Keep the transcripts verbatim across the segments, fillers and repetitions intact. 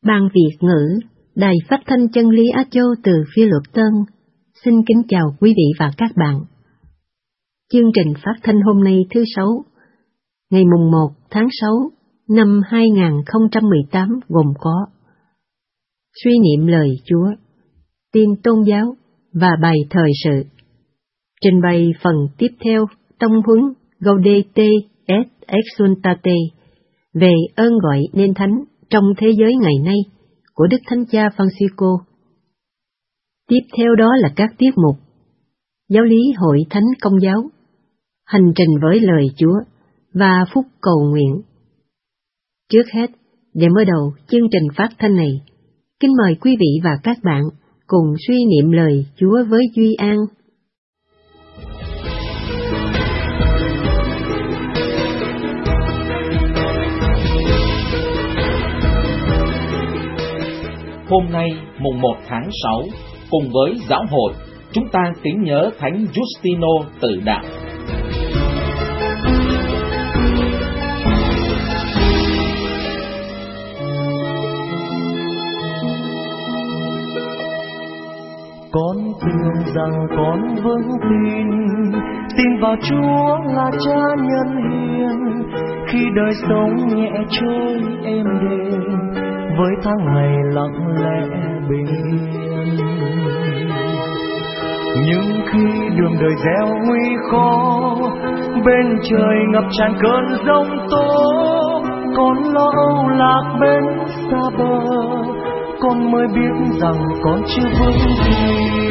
Ban Việt ngữ, Đài Phát thanh Chân lý Á Châu từ phía Luật Tân, xin kính chào quý vị và các bạn. Chương trình phát thanh hôm nay thứ Sáu, ngày mùng một tháng sáu năm hai nghìn không trăm mười tám gồm có suy niệm lời Chúa, tin tôn giáo và bài thời sự. Trình bày phần tiếp theo tông huấn Gaudete et Exsultate về ơn gọi nên thánh trong thế giới ngày nay của Đức Thánh Cha Francisco. Tiếp theo đó là các tiết mục giáo lý hội thánh công giáo, hành trình với lời Chúa và phúc cầu nguyện. Trước hết, để mở đầu chương trình phát thanh này, kính mời quý vị và các bạn cùng suy niệm lời Chúa với Duy An. Hôm nay, mùng một tháng sáu, cùng với giáo hội, chúng ta kính nhớ Thánh Giustino Tử Đạo. Con tin rằng con vững tin, tin vào Chúa là Cha nhân hiền, khi đời sống nhẹ trôi êm đềm, với tháng ngày lặng lẽ bình yên. Nhưng khi đường đời gieo nguy khó, bên trời ngập tràn cơn giông tố, con lo âu lạc bên xa bờ, con mới biết rằng con chưa vững tin.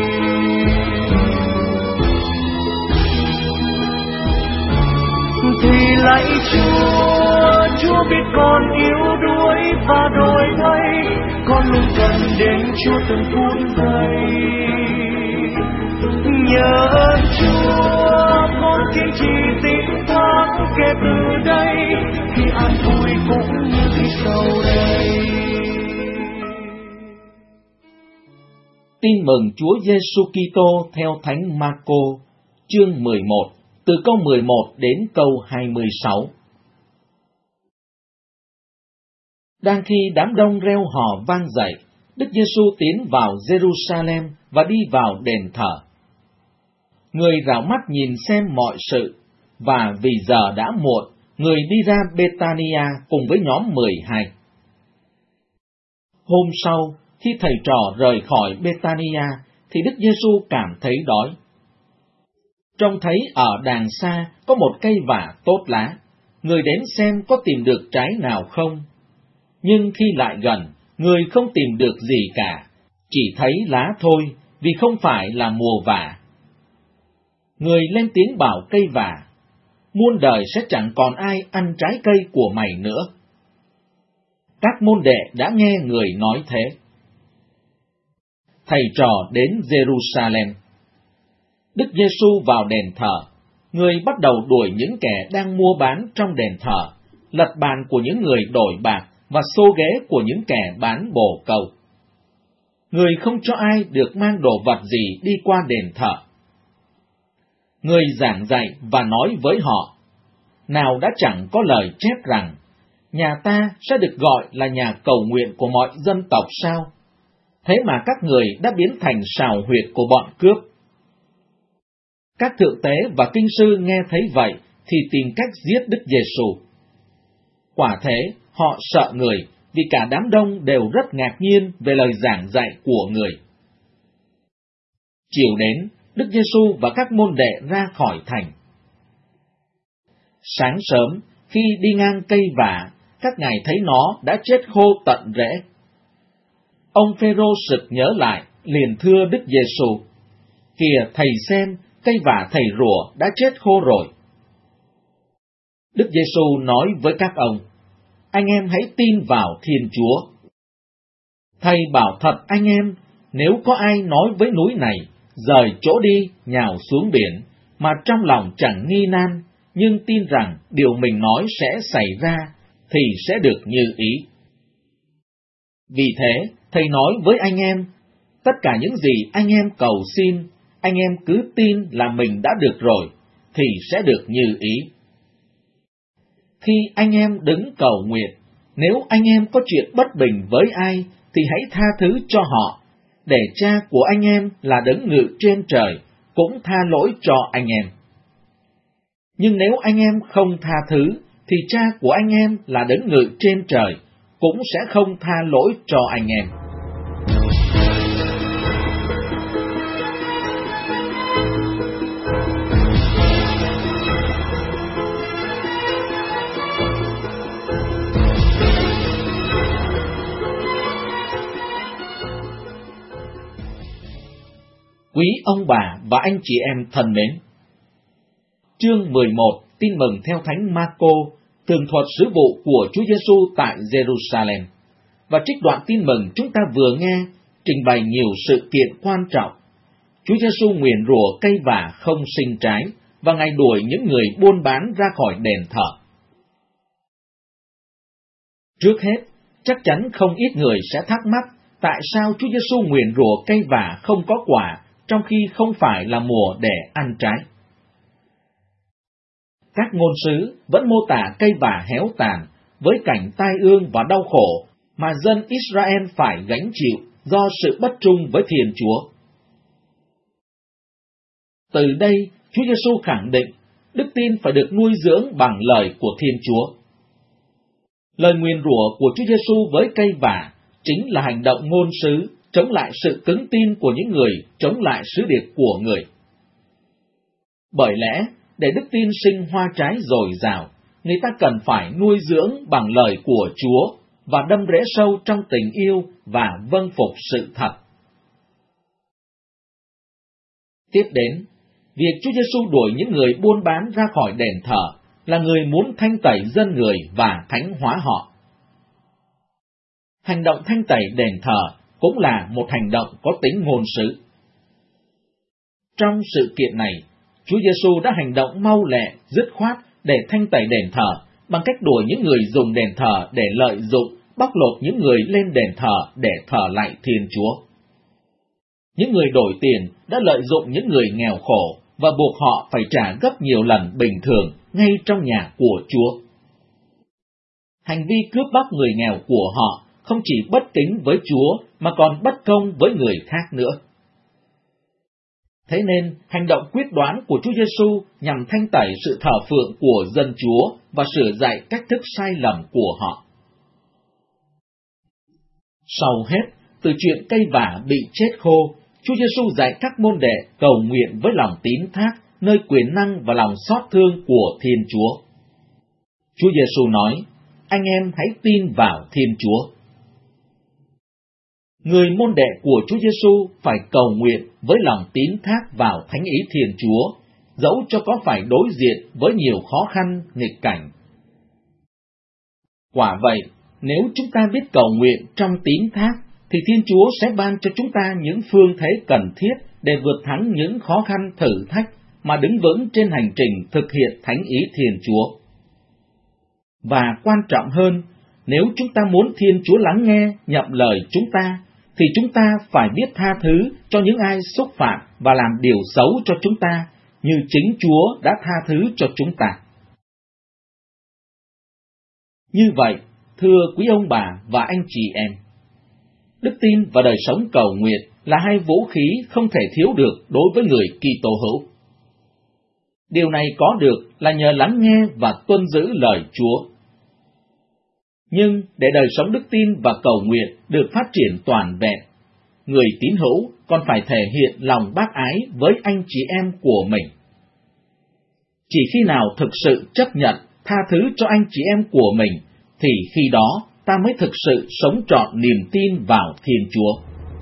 Thì lạy Chúa, Chúa biết con yếu đuối và đổi thay, con luôn cần đến Chúa từng phút giây. Nhờ ơn Chúa, con kiên trì tin thắng kể từ đây, khi an vui cũng như khi sầu đây. Tin mừng Chúa Giêsu Kitô theo Thánh Marco, chương mười một, từ câu mười một đến câu hai mươi sáu. Đang khi đám đông reo hò vang dậy, Đức Giêsu tiến vào Jerusalem và đi vào đền thờ. Người rảo mắt nhìn xem mọi sự, và vì giờ đã muộn, người đi ra Bethania cùng với nhóm mười hai. Hôm sau, khi thầy trò rời khỏi Bethania, thì Đức Giêsu cảm thấy đói. Trông thấy ở đàng xa có một cây vả tốt lá, người đến xem có tìm được trái nào không. Nhưng khi lại gần, người không tìm được gì cả, chỉ thấy lá thôi, vì không phải là mùa vả. Người lên tiếng bảo cây vả: muôn đời sẽ chẳng còn ai ăn trái cây của mày nữa. Các môn đệ đã nghe người nói thế. Thầy trò đến Jerusalem. Đức Giêsu vào đền thờ, người bắt đầu đuổi những kẻ đang mua bán trong đền thờ, lật bàn của những người đổi bạc và xô ghế của những kẻ bán bồ câu. Người không cho ai được mang đồ vật gì đi qua đền thờ. Người giảng dạy và nói với họ: nào đã chẳng có lời chép rằng, nhà ta sẽ được gọi là nhà cầu nguyện của mọi dân tộc sao? Thế mà các người đã biến thành sào huyệt của bọn cướp. Các thượng tế và kinh sư nghe thấy vậy thì tìm cách giết Đức Giêsu. Quả thế, họ sợ người, vì cả đám đông đều rất ngạc nhiên về lời giảng dạy của người. Chiều đến, Đức Giêsu và các môn đệ ra khỏi thành. Sáng sớm, khi đi ngang cây vả, các ngài thấy nó đã chết khô tận rễ. Ông Phêrô sực nhớ lại, liền thưa Đức Giêsu: kìa thầy xem, cây vả thầy rủa đã chết khô rồi. Đức Giêsu nói với các ông: anh em hãy tin vào Thiên Chúa. Thầy bảo thật anh em, nếu có ai nói với núi này, rời chỗ đi, nhào xuống biển, mà trong lòng chẳng nghi nan, nhưng tin rằng điều mình nói sẽ xảy ra, thì sẽ được như ý. Vì thế, thầy nói với anh em, tất cả những gì anh em cầu xin, anh em cứ tin là mình đã được rồi, thì sẽ được như ý. Khi anh em đứng cầu nguyện, Nếu anh em có chuyện bất bình với ai, thì hãy tha thứ cho họ, để Cha của anh em là đấng ngự trên trời cũng tha lỗi cho anh em. Nhưng nếu anh em không tha thứ, thì Cha của anh em là đấng ngự trên trời cũng sẽ không tha lỗi cho anh em. Quý ông bà và anh chị em thân mến, chương mười một, tin mừng theo Thánh Marco, tường thuật sứ vụ của Chúa Giêsu tại Jerusalem, và trích đoạn tin mừng chúng ta vừa nghe trình bày nhiều sự kiện quan trọng. Chúa Giêsu nguyền rủa cây vả không sinh trái và Ngài đuổi những người buôn bán ra khỏi đền thờ. Trước hết, chắc chắn không ít người sẽ thắc mắc tại sao Chúa Giêsu nguyền rủa cây vả không có quả trong khi không phải là mùa để ăn trái. Các ngôn sứ vẫn mô tả cây vả héo tàn với cảnh tai ương và đau khổ mà dân Israel phải gánh chịu do sự bất trung với Thiên Chúa. Từ đây, Chúa Giêsu khẳng định đức tin phải được nuôi dưỡng bằng lời của Thiên Chúa. Lời nguyền rủa của Chúa Giêsu với cây vả chính là hành động ngôn sứ chống lại sự cứng tin của những người chống lại sứ điệp của người. Bởi lẽ, để đức tin sinh hoa trái dồi dào, người ta cần phải nuôi dưỡng bằng lời của Chúa và đâm rễ sâu trong tình yêu và vâng phục sự thật. Tiếp đến, việc Chúa Giêsu đuổi những người buôn bán ra khỏi đền thờ là người muốn thanh tẩy dân người và thánh hóa họ. Hành động thanh tẩy đền thờ cũng là một hành động có tính ngôn sứ. Trong sự kiện này, Chúa Giêsu đã hành động mau lẹ, dứt khoát để thanh tẩy đền thờ bằng cách đuổi những người dùng đền thờ để lợi dụng, bóc lột những người lên đền thờ để thờ lạy Thiên Chúa. Những người đổi tiền đã lợi dụng những người nghèo khổ và buộc họ phải trả gấp nhiều lần bình thường ngay trong nhà của Chúa. Hành vi cướp bóc người nghèo của họ không chỉ bất kính với Chúa mà còn bất công với người khác nữa. Thế nên, hành động quyết đoán của Chúa Giêsu nhằm thanh tẩy sự thờ phượng của dân Chúa và sửa dạy cách thức sai lầm của họ. Sau hết, từ chuyện cây vả bị chết khô, Chúa Giêsu dạy các môn đệ cầu nguyện với lòng tín thác nơi quyền năng và lòng xót thương của Thiên Chúa. Chúa Giêsu nói, anh em hãy tin vào Thiên Chúa. Người môn đệ của Chúa Giêsu phải cầu nguyện với lòng tín thác vào thánh ý Thiên Chúa, dẫu cho có phải đối diện với nhiều khó khăn, nghịch cảnh. Quả vậy, nếu chúng ta biết cầu nguyện trong tín thác, thì Thiên Chúa sẽ ban cho chúng ta những phương thế cần thiết để vượt thắng những khó khăn thử thách mà đứng vững trên hành trình thực hiện thánh ý Thiên Chúa. Và quan trọng hơn, nếu chúng ta muốn Thiên Chúa lắng nghe, nhậm lời chúng ta, thì chúng ta phải biết tha thứ cho những ai xúc phạm và làm điều xấu cho chúng ta, như chính Chúa đã tha thứ cho chúng ta. Như vậy, thưa quý ông bà và anh chị em, đức tin và đời sống cầu nguyện là hai vũ khí không thể thiếu được đối với người Kitô hữu. Điều này có được là nhờ lắng nghe và tuân giữ lời Chúa. Nhưng để đời sống đức tin và cầu nguyện được phát triển toàn vẹn, người tín hữu còn phải thể hiện lòng bác ái với anh chị em của mình. Chỉ khi nào thực sự chấp nhận, tha thứ cho anh chị em của mình, thì khi đó ta mới thực sự sống trọn niềm tin vào Thiên Chúa.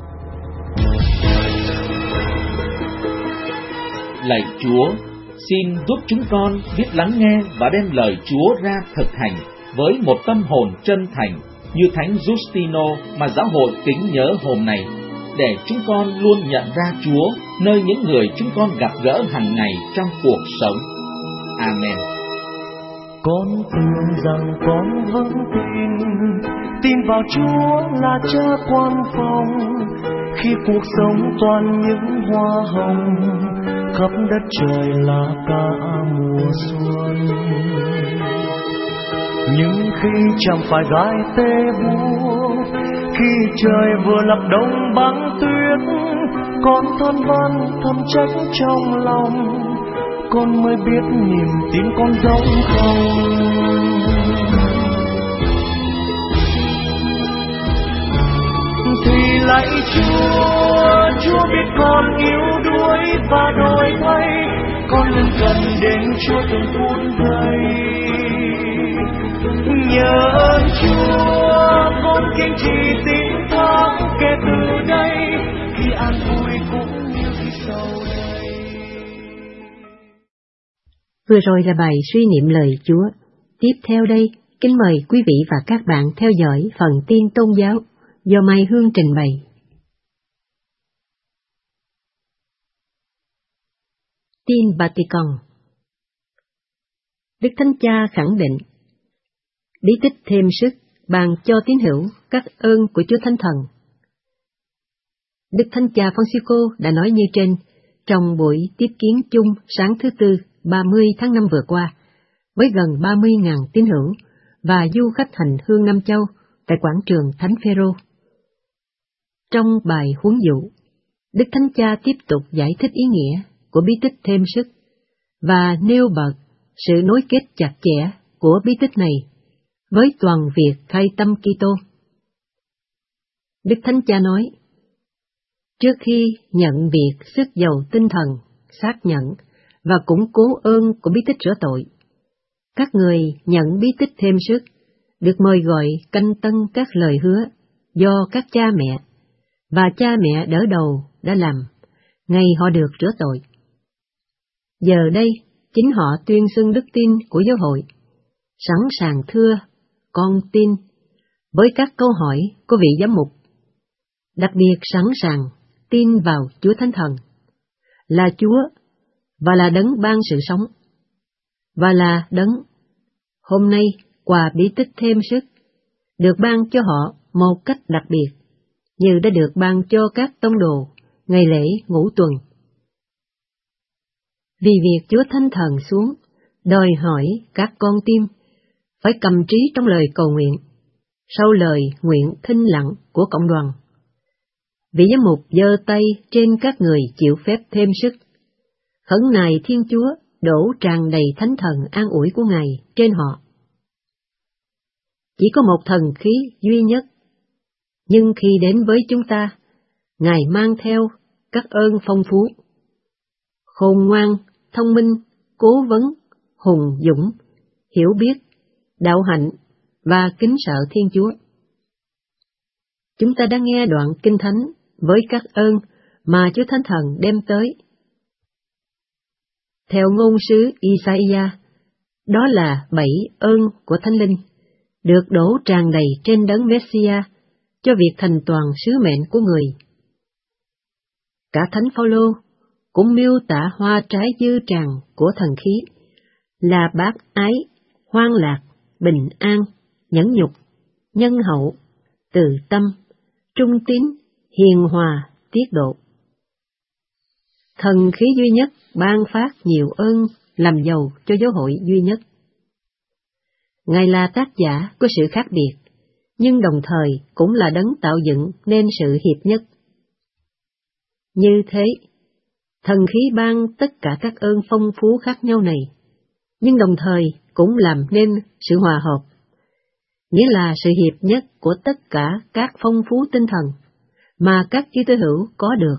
Lạy Chúa, xin giúp chúng con biết lắng nghe và đem lời Chúa ra thực hành với một tâm hồn chân thành như Thánh Justino mà giáo hội kính nhớ hôm nay, để chúng con luôn nhận ra Chúa nơi những người chúng con gặp gỡ hàng ngày trong cuộc sống. Amen. Con tin rằng con vẫn tin, tin vào Chúa là Cha quan phòng, khi cuộc sống toàn những hoa hồng, khắp đất trời là cả mùa xuân. Nhưng khi chẳng phải gái tê buốt, khi trời vừa lập đông băng tuyết, con than van thầm trách trong lòng, con mới biết niềm tin con giống không. Thì lạy Chúa, Chúa biết con yếu đuối và đổi thay, con lần cần đến Chúa từng phút giây. Nhờ ơn Chúa, con kiên trì tin thắng kể từ đây, khi an vui cũng như khi sầu đây. Vừa rồi là bài suy niệm lời Chúa. Tiếp theo đây, kính mời quý vị và các bạn theo dõi phần tin tôn giáo do Mai Hương trình bày. Tin Vatican. Đức Thánh Cha khẳng định, bí tích thêm sức ban cho tín hữu các ơn của Chúa Thánh Thần. Đức Thánh Cha Francisco đã nói như trên trong buổi tiếp kiến chung sáng thứ Tư ba mươi tháng năm vừa qua với gần ba mươi nghìn tín hữu và du khách hành hương Nam Châu tại quảng trường Thánh Phêrô. Trong bài huấn dụ, Đức Thánh Cha tiếp tục giải thích ý nghĩa của bí tích thêm sức và nêu bật sự nối kết chặt chẽ của bí tích này với toàn việc khai tâm Kitô. Đức Thánh Cha nói, trước khi nhận việc sức giàu tinh thần, xác nhận và củng cố ơn của bí tích rửa tội, các người nhận bí tích thêm sức được mời gọi canh tân các lời hứa do các cha mẹ và cha mẹ đỡ đầu đã làm ngày họ được rửa tội. Giờ đây, chính họ tuyên xưng đức tin của giáo hội, sẵn sàng thưa, con tin, với các câu hỏi của vị giám mục, đặc biệt sẵn sàng tin vào Chúa Thánh Thần, là Chúa và là đấng ban sự sống, và là đấng hôm nay qua bí tích thêm sức được ban cho họ một cách đặc biệt, như đã được ban cho các tông đồ ngày lễ ngũ tuần. Vì việc Chúa Thánh Thần xuống, đòi hỏi các con tim phải cầm trí trong lời cầu nguyện, sau lời nguyện thinh lặng của cộng đoàn. Vị giám mục giơ tay trên các người chịu phép thêm sức, khẩn nài Thiên Chúa đổ tràn đầy thánh thần an ủi của Ngài trên họ. Chỉ có một thần khí duy nhất, nhưng khi đến với chúng ta, Ngài mang theo các ơn phong phú, khôn ngoan, thông minh, cố vấn, hùng dũng, hiểu biết, đạo hạnh và kính sợ Thiên Chúa. Chúng ta đã nghe đoạn Kinh Thánh với các ơn mà Chúa Thánh Thần đem tới. Theo ngôn sứ Isaiah, đó là bảy ơn của Thánh Linh, được đổ tràn đầy trên đấng Messiah cho việc thành toàn sứ mệnh của người. Cả Thánh Phaolô cũng miêu tả hoa trái dư tràn của thần khí là bác ái, hoan lạc, bình an, nhẫn nhục, nhân hậu, từ tâm, trung tín, hiền hòa, tiết độ. Thần khí duy nhất ban phát nhiều ơn làm giàu cho giáo hội duy nhất. Ngài là tác giả của sự khác biệt, nhưng đồng thời cũng là đấng tạo dựng nên sự hiệp nhất. Như thế, thần khí ban tất cả các ơn phong phú khác nhau này, nhưng đồng thời cũng làm nên sự hòa hợp, nghĩa là sự hiệp nhất của tất cả các phong phú tinh thần mà các Kitô hữu có được.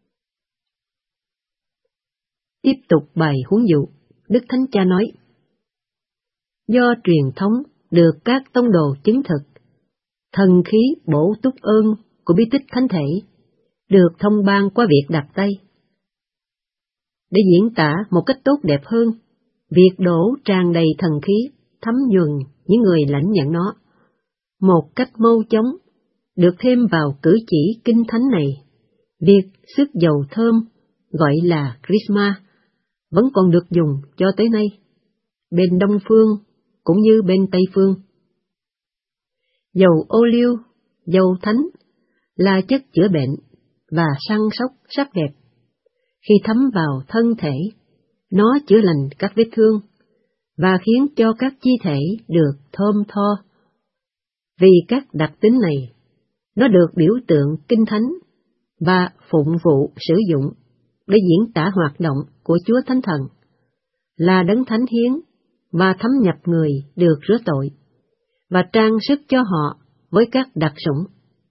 Tiếp tục bài huấn dụ, Đức Thánh Cha nói, do truyền thống được các tông đồ chứng thực, thần khí bổ túc ơn của bí tích thánh thể được thông ban qua việc đặt tay. Để diễn tả một cách tốt đẹp hơn, việc đổ tràn đầy thần khí thấm nhuần những người lãnh nhận nó, một cách mau chóng, được thêm vào cử chỉ kinh thánh này, việc sức dầu thơm gọi là Chrisma vẫn còn được dùng cho tới nay, bên Đông Phương cũng như bên Tây Phương. Dầu ô liu, dầu thánh là chất chữa bệnh và săn sóc sắc đẹp. Khi thấm vào thân thể, nó chữa lành các vết thương, và khiến cho các chi thể được thơm tho. Vì các đặc tính này, nó được biểu tượng kinh thánh và phụng vụ sử dụng để diễn tả hoạt động của Chúa Thánh Thần, là đấng thánh hiến và thấm nhập người được rửa tội, và trang sức cho họ với các đặc sủng.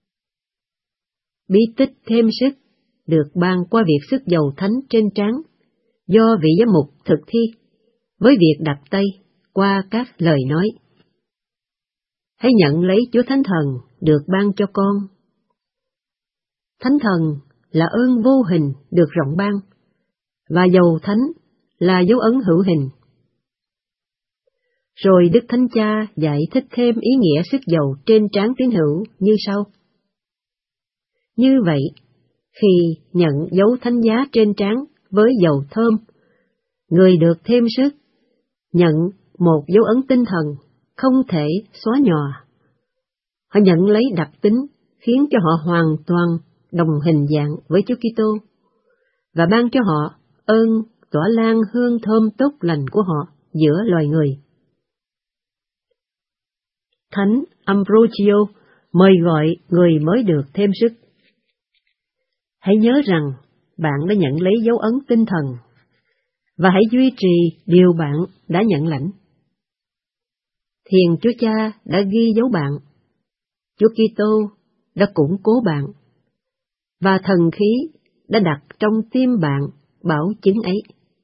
Bí tích thêm sức được ban qua việc sức dầu thánh trên trán do vị giám mục thực thi, với việc đặt tay qua các lời nói. Hãy nhận lấy Chúa Thánh Thần được ban cho con. Thánh Thần là ơn vô hình được rộng ban, và dầu thánh là dấu ấn hữu hình. Rồi Đức Thánh Cha giải thích thêm ý nghĩa sức dầu trên trán tín hữu như sau. Như vậy, khi nhận dấu thánh giá trên trán với dầu thơm, người được thêm sức, nhận một dấu ấn tinh thần không thể xóa nhòa. Họ nhận lấy đặc tính khiến cho họ hoàn toàn đồng hình dạng với Chúa Kitô, và ban cho họ ơn tỏa lan hương thơm tốt lành của họ giữa loài người. Thánh Ambrogio mời gọi người mới được thêm sức. Hãy nhớ rằng bạn đã nhận lấy dấu ấn tinh thần, và hãy duy trì điều bạn đã nhận lãnh. Thiền Chúa Cha đã ghi dấu bạn, Chúa Kitô đã củng cố bạn, và thần khí đã đặt trong tim bạn bảo chứng ấy.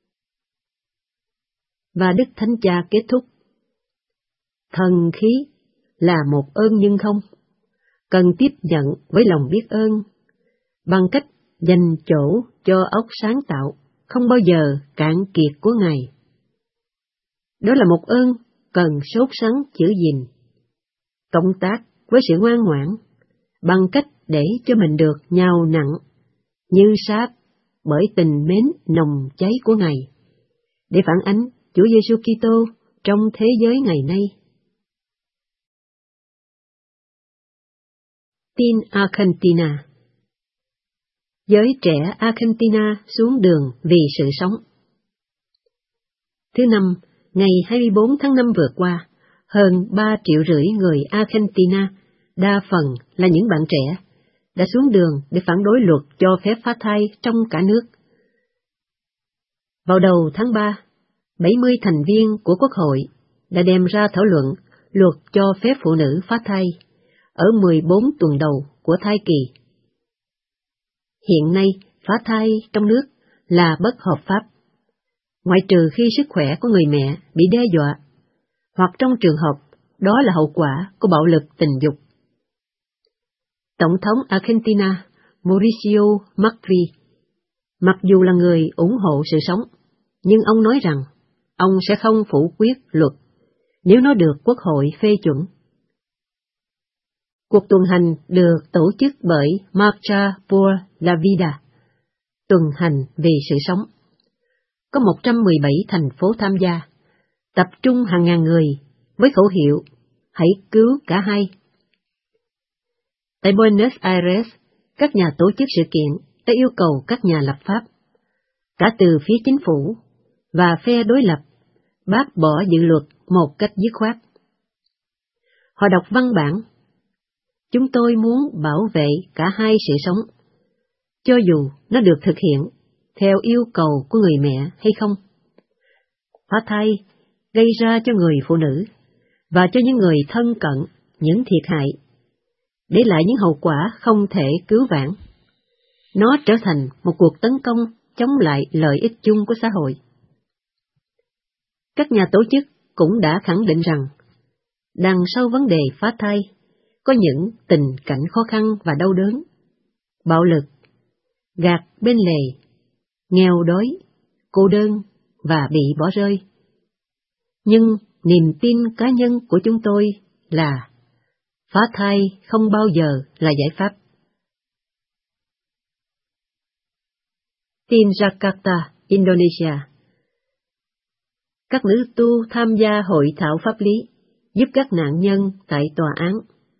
Và Đức Thánh Cha kết thúc. Thần khí là một ơn nhưng không, cần tiếp nhận với lòng biết ơn, bằng cách dành chỗ cho óc sáng tạo không bao giờ cạn kiệt của Ngài. Đó là một ơn cần sốt sắng giữ gìn, cộng tác với sự ngoan ngoãn, bằng cách để cho mình được nhào nặng như sáp bởi tình mến nồng cháy của Ngài, để phản ánh Chúa Giêsu Kitô trong thế giới ngày nay. Tin Argentina. Giới trẻ Argentina xuống đường vì sự sống. Thứ năm, ngày hai mươi bốn tháng năm vừa qua, hơn ba triệu rưỡi người Argentina, đa phần là những bạn trẻ, đã xuống đường để phản đối luật cho phép phá thai trong cả nước. Vào đầu tháng ba, bảy mươi thành viên của Quốc hội đã đem ra thảo luận luật cho phép phụ nữ phá thai ở mười bốn tuần đầu của thai kỳ. Hiện nay, phá thai trong nước là bất hợp pháp, ngoại trừ khi sức khỏe của người mẹ bị đe dọa, hoặc trong trường hợp đó là hậu quả của bạo lực tình dục. Tổng thống Argentina Mauricio Macri, mặc dù là người ủng hộ sự sống, nhưng ông nói rằng ông sẽ không phủ quyết luật nếu nó được Quốc hội phê chuẩn. Cuộc tuần hành được tổ chức bởi Marcha por la Vida, tuần hành vì sự sống. Có một trăm mười bảy thành phố tham gia, tập trung hàng ngàn người với khẩu hiệu "Hãy cứu cả hai". Tại Buenos Aires, các nhà tổ chức sự kiện đã yêu cầu các nhà lập pháp, cả từ phía chính phủ và phe đối lập, bác bỏ dự luật một cách dứt khoát. Họ đọc văn bản: "Chúng tôi muốn bảo vệ cả hai sự sống, cho dù nó được thực hiện theo yêu cầu của người mẹ hay không. Phá thai gây ra cho người phụ nữ và cho những người thân cận những thiệt hại, để lại những hậu quả không thể cứu vãn. Nó trở thành một cuộc tấn công chống lại lợi ích chung của xã hội." Các nhà tổ chức cũng đã khẳng định rằng, đằng sau vấn đề phá thai có những tình cảnh khó khăn và đau đớn, bạo lực, gạt bên lề, nghèo đói, cô đơn và bị bỏ rơi. Nhưng niềm tin cá nhân của chúng tôi là phá thai không bao giờ là giải pháp. Tin Jakarta, Indonesia. Các nữ tu tham gia hội thảo pháp lý giúp các nạn nhân tại tòa án.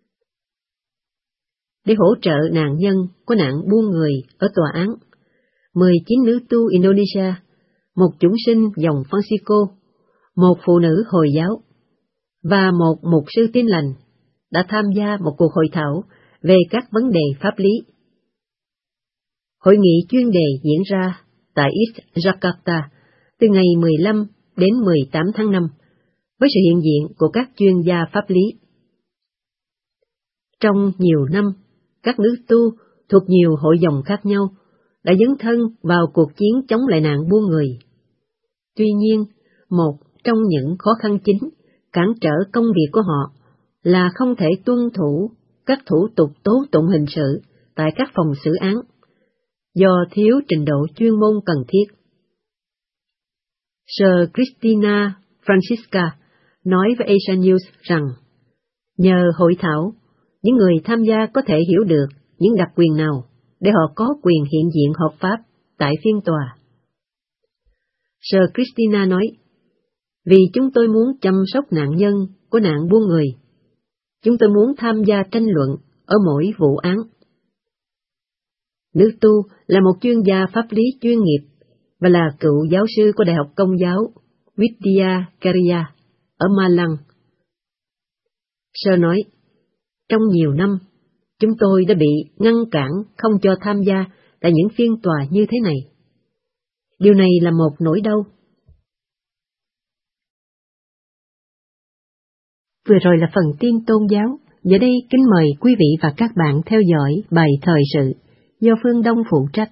Để hỗ trợ nạn nhân của nạn buôn người ở tòa án, mười chín nữ tu Indonesia, một chủng sinh dòng Francisco, một phụ nữ Hồi giáo và một mục sư Tin lành đã tham gia một cuộc hội thảo về các vấn đề pháp lý. Hội nghị chuyên đề diễn ra tại East Jakarta từ ngày mười lăm đến mười tám tháng năm với sự hiện diện của các chuyên gia pháp lý. Trong nhiều năm, các nữ tu thuộc nhiều hội dòng khác nhau đã dấn thân vào cuộc chiến chống lại nạn buôn người. Tuy nhiên, một trong những khó khăn chính cản trở công việc của họ là không thể tuân thủ các thủ tục tố tụng hình sự tại các phòng xử án, do thiếu trình độ chuyên môn cần thiết. Sir Christina Francisca nói với Asian News rằng, nhờ hội thảo, những người tham gia có thể hiểu được những đặc quyền nào để họ có quyền hiện diện hợp pháp tại phiên tòa. Sir Christina nói, vì chúng tôi muốn chăm sóc nạn nhân của nạn buôn người, chúng tôi muốn tham gia tranh luận ở mỗi vụ án. Nữ tu là một chuyên gia pháp lý chuyên nghiệp và là cựu giáo sư của Đại học Công giáo Vidya Karya ở Malang. Sir nói, trong nhiều năm, chúng tôi đã bị ngăn cản không cho tham gia tại những phiên tòa như thế này. Điều này là một nỗi đau. Vừa rồi là phần tin tôn giáo. Giờ đây kính mời quý vị và các bạn theo dõi bài thời sự do Phương Đông phụ trách.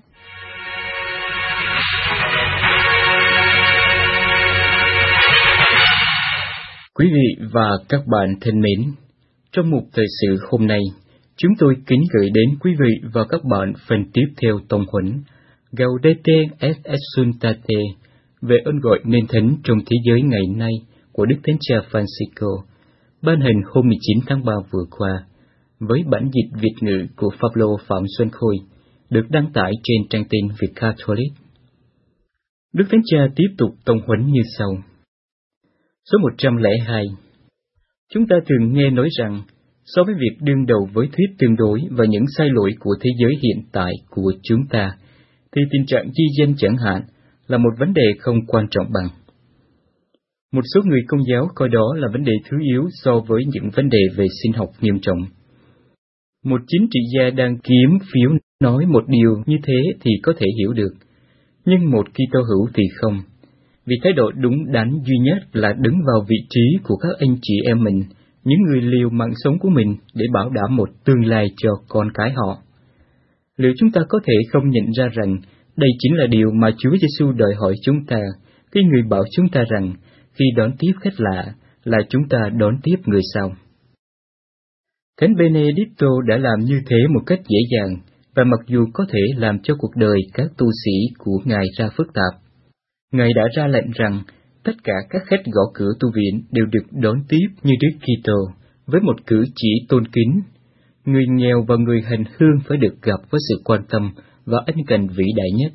Quý vị và các bạn thân mến, trong mục thời sự hôm nay, chúng tôi kính gửi đến quý vị và các bạn phần tiếp theo tông huấn Gaudete et Exsultate về ơn gọi nên thánh trong thế giới ngày nay của Đức Thánh Cha Francisco, ban hành hôm mười chín tháng ba vừa qua, với bản dịch Việt ngữ của Pablo Phạm Xuân Khôi, được đăng tải trên trang tin Việt Catholic. Đức Thánh Cha tiếp tục tông huấn như sau. Số một trăm lẻ hai. Chúng ta thường nghe nói rằng, so với việc đương đầu với thuyết tương đối và những sai lỗi của thế giới hiện tại của chúng ta, thì tình trạng di dân chẳng hạn là một vấn đề không quan trọng bằng. Một số người Công giáo coi đó là vấn đề thứ yếu so với những vấn đề về sinh học nghiêm trọng. Một chính trị gia đang kiếm phiếu nói một điều như thế thì có thể hiểu được, nhưng một Kitô hữu thì không, vì thái độ đúng đắn duy nhất là đứng vào vị trí của các anh chị em mình, những người liều mạng sống của mình để bảo đảm một tương lai cho con cái họ. Liệu chúng ta có thể không nhận ra rằng đây chính là điều mà Chúa Giêsu đòi hỏi chúng ta khi Người bảo chúng ta rằng khi đón tiếp khách lạ là chúng ta đón tiếp người sau. Thánh Benedicto đã làm như thế một cách dễ dàng, và mặc dù có thể làm cho cuộc đời các tu sĩ của Ngài ra phức tạp, Ngài đã ra lệnh rằng tất cả các khách gõ cửa tu viện đều được đón tiếp như Đức Kitô với một cử chỉ tôn kính. Người nghèo và người hành hương phải được gặp với sự quan tâm và ân cần vĩ đại nhất.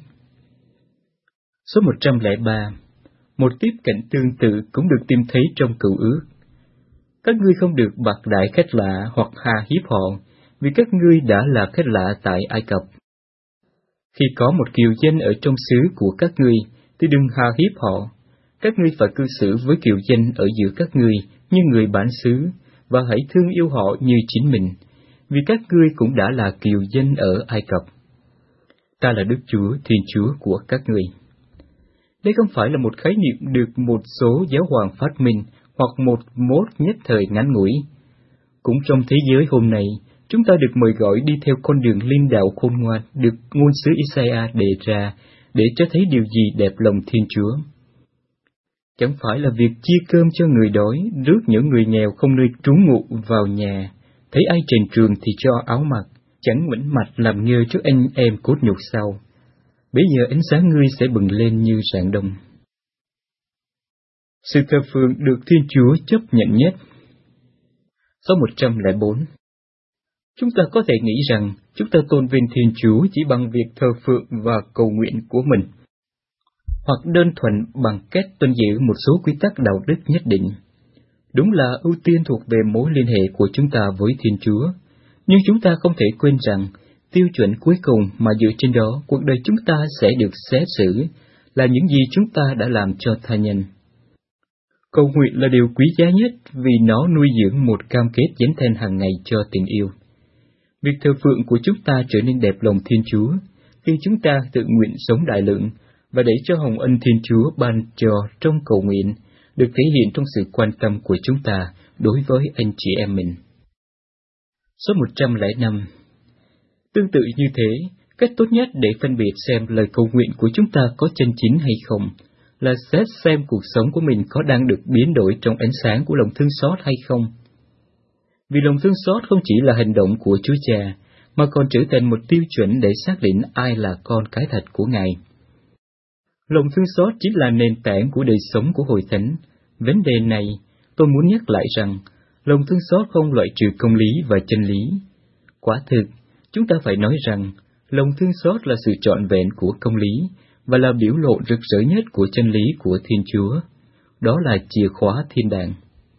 Số một trăm lẻ ba. Một tiếp cận tương tự cũng được tìm thấy trong Cựu Ước. Các ngươi không được bạc đãi khách lạ hoặc hà hiếp họ, vì các ngươi đã là khách lạ tại Ai Cập. Khi có một kiều dân ở trong xứ của các ngươi, thì đừng hà hiếp họ. Các ngươi phải cư xử với kiều dân ở giữa các ngươi như người bản xứ, và hãy thương yêu họ như chính mình, vì các ngươi cũng đã là kiều dân ở Ai Cập. Ta là Đức Chúa, Thiên Chúa của các ngươi. Đây không phải là một khái niệm được một số giáo hoàng phát minh hoặc một mốt nhất thời ngắn ngủi. Cũng trong thế giới hôm nay, chúng ta được mời gọi đi theo con đường linh đạo khôn ngoan được ngôn sứ Isaiah đề ra để cho thấy điều gì đẹp lòng Thiên Chúa. Chẳng phải là việc chia cơm cho người đói, rước những người nghèo không nơi trú ngụ vào nhà, thấy ai trên trường thì cho áo mặc, chẳng ngoảnh mặt làm ngơ trước anh em cốt nhục sau. Bây giờ ánh sáng ngươi sẽ bừng lên như rạng đông. Sự thờ phượng được Thiên Chúa chấp nhận nhất. Số một trăm lẻ bốn. Chúng ta có thể nghĩ rằng chúng ta tôn vinh Thiên Chúa chỉ bằng việc thờ phượng và cầu nguyện của mình, hoặc đơn thuần bằng cách tuân giữ một số quy tắc đạo đức nhất định. Đúng là ưu tiên thuộc về mối liên hệ của chúng ta với Thiên Chúa, nhưng chúng ta không thể quên rằng tiêu chuẩn cuối cùng mà dựa trên đó cuộc đời chúng ta sẽ được xét xử là những gì chúng ta đã làm cho tha nhân. Cầu nguyện là điều quý giá nhất vì nó nuôi dưỡng một cam kết dấn thân hàng ngày cho tình yêu. Việc thờ phượng của chúng ta trở nên đẹp lòng Thiên Chúa khi chúng ta tự nguyện sống đại lượng và để cho hồng ân Thiên Chúa ban cho trong cầu nguyện được thể hiện trong sự quan tâm của chúng ta đối với anh chị em mình. Số một trăm lẻ năm. Tương tự như thế, cách tốt nhất để phân biệt xem lời cầu nguyện của chúng ta có chân chính hay không là xét xem cuộc sống của mình có đang được biến đổi trong ánh sáng của lòng thương xót hay không. Vì lòng thương xót không chỉ là hành động của Chúa Cha, mà còn trở thành một tiêu chuẩn để xác định ai là con cái thật của Ngài. Lòng thương xót chính là nền tảng của đời sống của Hội Thánh. Vấn đề này, tôi muốn nhắc lại rằng, lòng thương xót không loại trừ công lý và chân lý. Quả thực, chúng ta phải nói rằng, lòng thương xót là sự trọn vẹn của công lý, và là biểu lộ rực rỡ nhất của chân lý của Thiên Chúa. Đó là chìa khóa thiên đàng.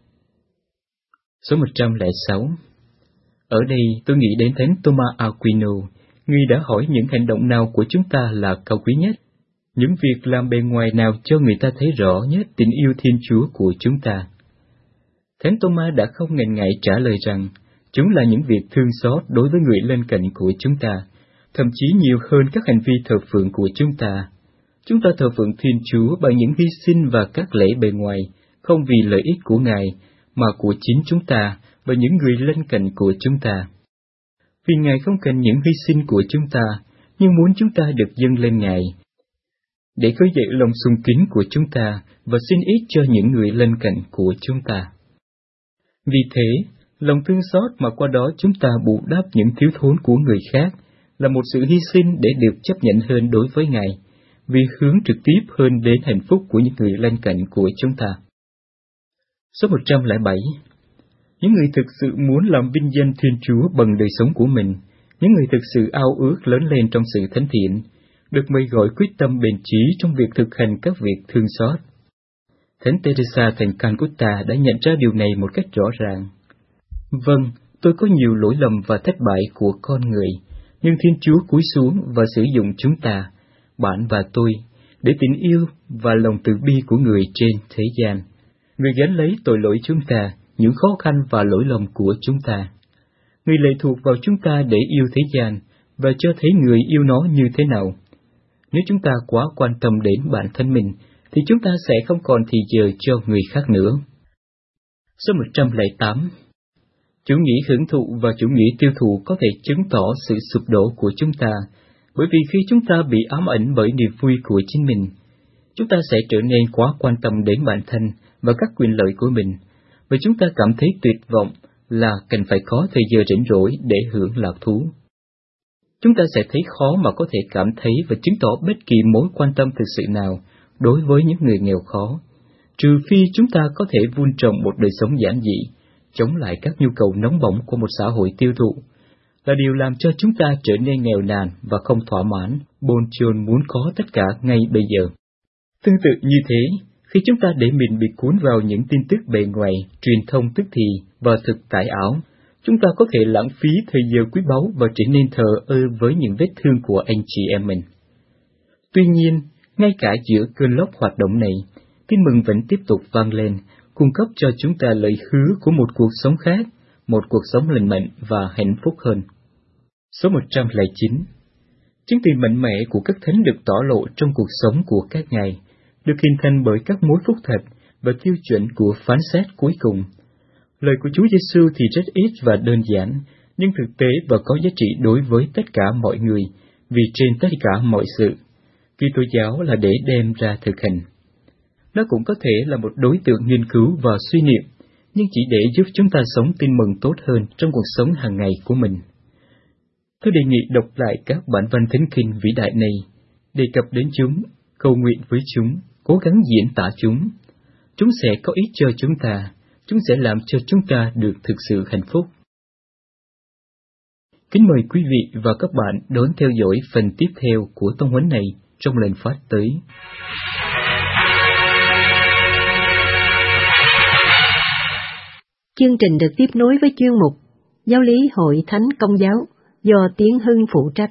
Số một trăm lẻ sáu. Ở đây tôi nghĩ đến Thánh Thomas Aquino, người đã hỏi những hành động nào của chúng ta là cao quý nhất, những việc làm bề ngoài nào cho người ta thấy rõ nhất tình yêu Thiên Chúa của chúng ta. Thánh Thomas đã không ngần ngại trả lời rằng, chúng là những việc thương xót đối với người lân cận của chúng ta, thậm chí nhiều hơn các hành vi thờ phượng của chúng ta. Chúng ta thờ phượng Thiên Chúa bằng những hy sinh và các lễ bề ngoài, không vì lợi ích của Ngài, mà của chính chúng ta và những người lân cận của chúng ta. Vì Ngài không cần những hy sinh của chúng ta, nhưng muốn chúng ta được dâng lên Ngài, để khơi dậy lòng sùng kính của chúng ta và xin ích cho những người lân cận của chúng ta. Vì thế, lòng thương xót mà qua đó chúng ta bù đắp những thiếu thốn của người khác là một sự hy sinh để được chấp nhận hơn đối với Ngài, vì hướng trực tiếp hơn đến hạnh phúc của những người lân cận của chúng ta. Số một trăm lẻ bảy. Những người thực sự muốn làm vinh danh Thiên Chúa bằng đời sống của mình, những người thực sự ao ước lớn lên trong sự thánh thiện, được mời gọi quyết tâm bền chí trong việc thực hành các việc thương xót. Thánh Teresa thành Calcutta đã nhận ra điều này một cách rõ ràng. Vâng, tôi có nhiều lỗi lầm và thất bại của con người, nhưng Thiên Chúa cúi xuống và sử dụng chúng ta, bạn và tôi, để tình yêu và lòng từ bi của người trên thế gian. Người gánh lấy tội lỗi chúng ta, những khó khăn và lỗi lầm của chúng ta. Người lệ thuộc vào chúng ta để yêu thế gian và cho thấy người yêu nó như thế nào. Nếu chúng ta quá quan tâm đến bản thân mình, thì chúng ta sẽ không còn thì giờ cho người khác nữa. Số một trăm lẻ tám. Chủ nghĩa hưởng thụ và chủ nghĩa tiêu thụ có thể chứng tỏ sự sụp đổ của chúng ta, bởi vì khi chúng ta bị ám ảnh bởi niềm vui của chính mình, chúng ta sẽ trở nên quá quan tâm đến bản thân và các quyền lợi của mình, và chúng ta cảm thấy tuyệt vọng là cần phải có thời giờ rảnh rỗi để hưởng lạc thú. Chúng ta sẽ thấy khó mà có thể cảm thấy và chứng tỏ bất kỳ mối quan tâm thực sự nào đối với những người nghèo khó, trừ phi chúng ta có thể vun trồng một đời sống giản dị, chống lại các nhu cầu nóng bỏng của một xã hội tiêu thụ, là điều làm cho chúng ta trở nên nghèo nàn và không thỏa mãn, bồn chồn muốn có tất cả ngay bây giờ. Tương tự như thế, khi chúng ta để mình bị cuốn vào những tin tức bề ngoài, truyền thông tức thì và thực tại ảo, chúng ta có thể lãng phí thời giờ quý báu và trở nên thờ ơ với những vết thương của anh chị em mình. Tuy nhiên, ngay cả giữa cơn lốc hoạt động này, tin mừng vẫn tiếp tục vang lên, cung cấp cho chúng ta lời hứa của một cuộc sống khác, một cuộc sống lành mạnh và hạnh phúc hơn. Số một trăm lẻ chín. Chứng tiền mạnh mẽ của các thánh được tỏ lộ trong cuộc sống của các ngài, được hình thành bởi các mối phúc thật và tiêu chuẩn của phán xét cuối cùng. Lời của Chúa Giêsu thì rất ít và đơn giản, nhưng thực tế và có giá trị đối với tất cả mọi người, vì trên tất cả mọi sự, Kitô giáo là để đem ra thực hành. Nó cũng có thể là một đối tượng nghiên cứu và suy niệm, nhưng chỉ để giúp chúng ta sống tin mừng tốt hơn trong cuộc sống hàng ngày của mình. Tôi đề nghị đọc lại các bản văn thánh kinh vĩ đại này, đề cập đến chúng, cầu nguyện với chúng, cố gắng diễn tả chúng. Chúng sẽ có ích cho chúng ta, chúng sẽ làm cho chúng ta được thực sự hạnh phúc. Kính mời quý vị và các bạn đón theo dõi phần tiếp theo của tông huấn này trong lần phát tới. Chương trình được tiếp nối với chuyên mục Giáo lý Hội Thánh Công giáo do Tiến Hưng phụ trách.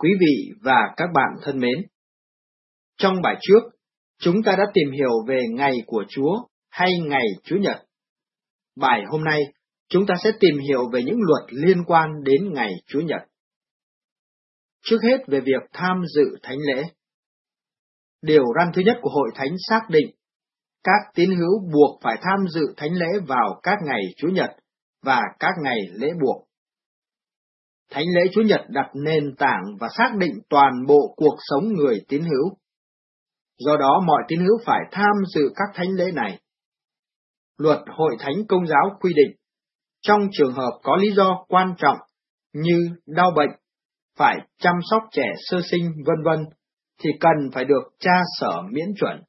Quý vị và các bạn thân mến, trong bài trước, chúng ta đã tìm hiểu về ngày của Chúa hay ngày Chúa Nhật. Bài hôm nay, chúng ta sẽ tìm hiểu về những luật liên quan đến ngày Chúa Nhật. Trước hết về việc tham dự thánh lễ. Điều răn thứ nhất của Hội Thánh xác định, các tín hữu buộc phải tham dự thánh lễ vào các ngày Chúa Nhật và các ngày lễ buộc. Thánh lễ Chúa Nhật đặt nền tảng và xác định toàn bộ cuộc sống người tín hữu. Do đó mọi tín hữu phải tham dự các thánh lễ này. Luật Hội Thánh Công giáo quy định, trong trường hợp có lý do quan trọng như đau bệnh, phải chăm sóc trẻ sơ sinh vân vân thì cần phải được cha sở miễn chuẩn.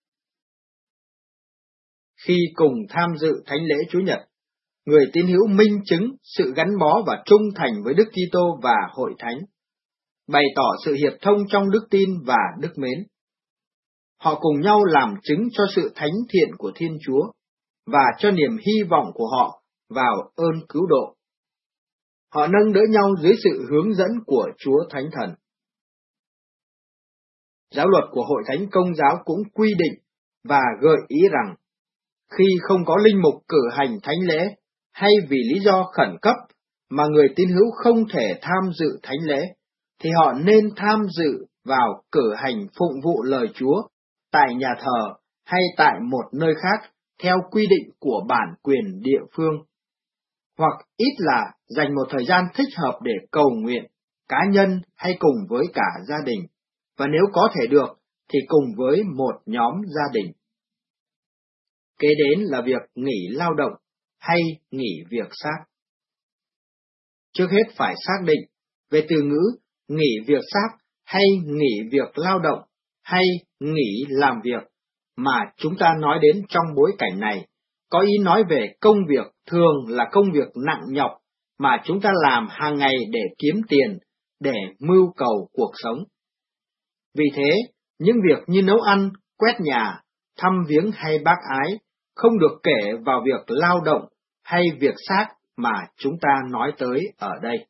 Khi cùng tham dự thánh lễ Chúa Nhật, người tín hữu minh chứng sự gắn bó và trung thành với Đức Kitô và Hội Thánh, bày tỏ sự hiệp thông trong đức tin và đức mến. Họ cùng nhau làm chứng cho sự thánh thiện của Thiên Chúa và cho niềm hy vọng của họ vào ơn cứu độ. Họ nâng đỡ nhau dưới sự hướng dẫn của Chúa Thánh Thần. Giáo luật của Hội Thánh Công giáo cũng quy định và gợi ý rằng, khi không có linh mục cử hành thánh lễ, hay vì lý do khẩn cấp mà người tín hữu không thể tham dự thánh lễ, thì họ nên tham dự vào cử hành phụng vụ lời Chúa tại nhà thờ hay tại một nơi khác theo quy định của bản quyền địa phương, hoặc ít là dành một thời gian thích hợp để cầu nguyện, cá nhân hay cùng với cả gia đình, và nếu có thể được thì cùng với một nhóm gia đình. Kế đến là việc nghỉ lao động hay nghỉ việc xác. Trước hết phải xác định về từ ngữ nghỉ việc xác hay nghỉ việc lao động hay nghỉ làm việc mà chúng ta nói đến trong bối cảnh này, có ý nói về công việc thường là công việc nặng nhọc mà chúng ta làm hàng ngày để kiếm tiền, để mưu cầu cuộc sống. Vì thế, những việc như nấu ăn, quét nhà, thăm viếng hay bác ái không được kể vào việc lao động hay việc xác mà chúng ta nói tới ở đây.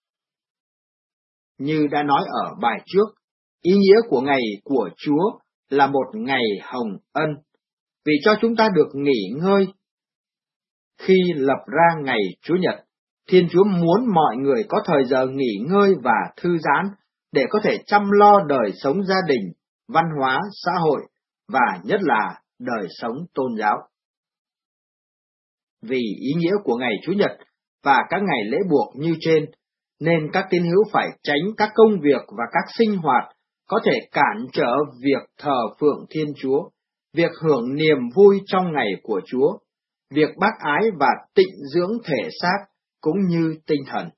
Như đã nói ở bài trước, ý nghĩa của ngày của Chúa là một ngày hồng ân, vì cho chúng ta được nghỉ ngơi. Khi lập ra ngày Chúa Nhật, Thiên Chúa muốn mọi người có thời giờ nghỉ ngơi và thư giãn để có thể chăm lo đời sống gia đình, văn hóa, xã hội và nhất là đời sống tôn giáo. Vì ý nghĩa của ngày Chúa Nhật và các ngày lễ buộc như trên, nên các tín hữu phải tránh các công việc và các sinh hoạt có thể cản trở việc thờ phượng Thiên Chúa, việc hưởng niềm vui trong ngày của Chúa, việc bác ái và tịnh dưỡng thể xác cũng như tinh thần.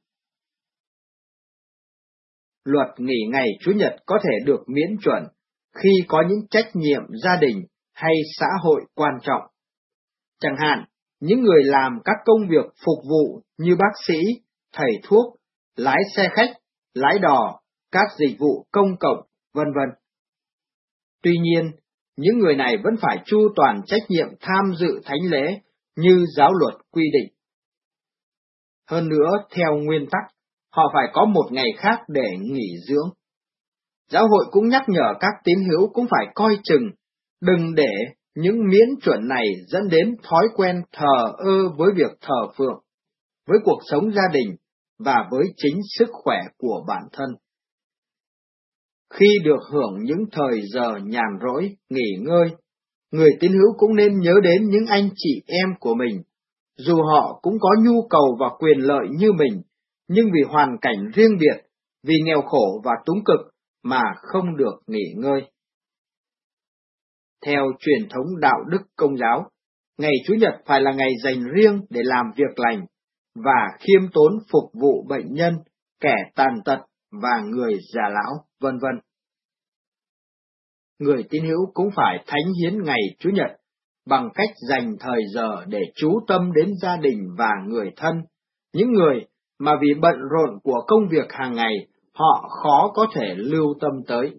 Luật nghỉ ngày Chúa Nhật có thể được miễn chuẩn khi có những trách nhiệm gia đình hay xã hội quan trọng. Chẳng hạn, những người làm các công việc phục vụ như bác sĩ, thầy thuốc, lái xe khách, lái đò, các dịch vụ công cộng, vân vân. Tuy nhiên, những người này vẫn phải chu toàn trách nhiệm tham dự thánh lễ như giáo luật quy định. Hơn nữa, theo nguyên tắc, họ phải có một ngày khác để nghỉ dưỡng. Giáo hội cũng nhắc nhở các tín hữu cũng phải coi chừng, đừng để những miễn chuẩn này dẫn đến thói quen thờ ơ với việc thờ phượng, với cuộc sống gia đình và với chính sức khỏe của bản thân. Khi được hưởng những thời giờ nhàn rỗi, nghỉ ngơi, người tín hữu cũng nên nhớ đến những anh chị em của mình, dù họ cũng có nhu cầu và quyền lợi như mình, nhưng vì hoàn cảnh riêng biệt, vì nghèo khổ và túng cực mà không được nghỉ ngơi. Theo truyền thống đạo đức Công giáo, ngày Chủ nhật phải là ngày dành riêng để làm việc lành và khiêm tốn phục vụ bệnh nhân, kẻ tàn tật và người già lão, vân vân. Người tín hữu cũng phải thánh hiến ngày Chủ nhật bằng cách dành thời giờ để chú tâm đến gia đình và người thân, những người mà vì bận rộn của công việc hàng ngày họ khó có thể lưu tâm tới.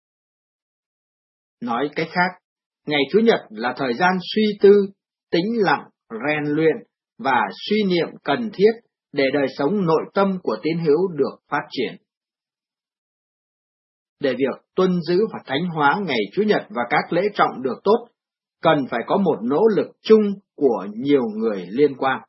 Nói cách khác, ngày Chủ nhật là thời gian suy tư, tĩnh lặng, rèn luyện và suy niệm cần thiết để đời sống nội tâm của tín hữu được phát triển. Để việc tuân giữ và thánh hóa ngày Chủ nhật và các lễ trọng được tốt, cần phải có một nỗ lực chung của nhiều người liên quan.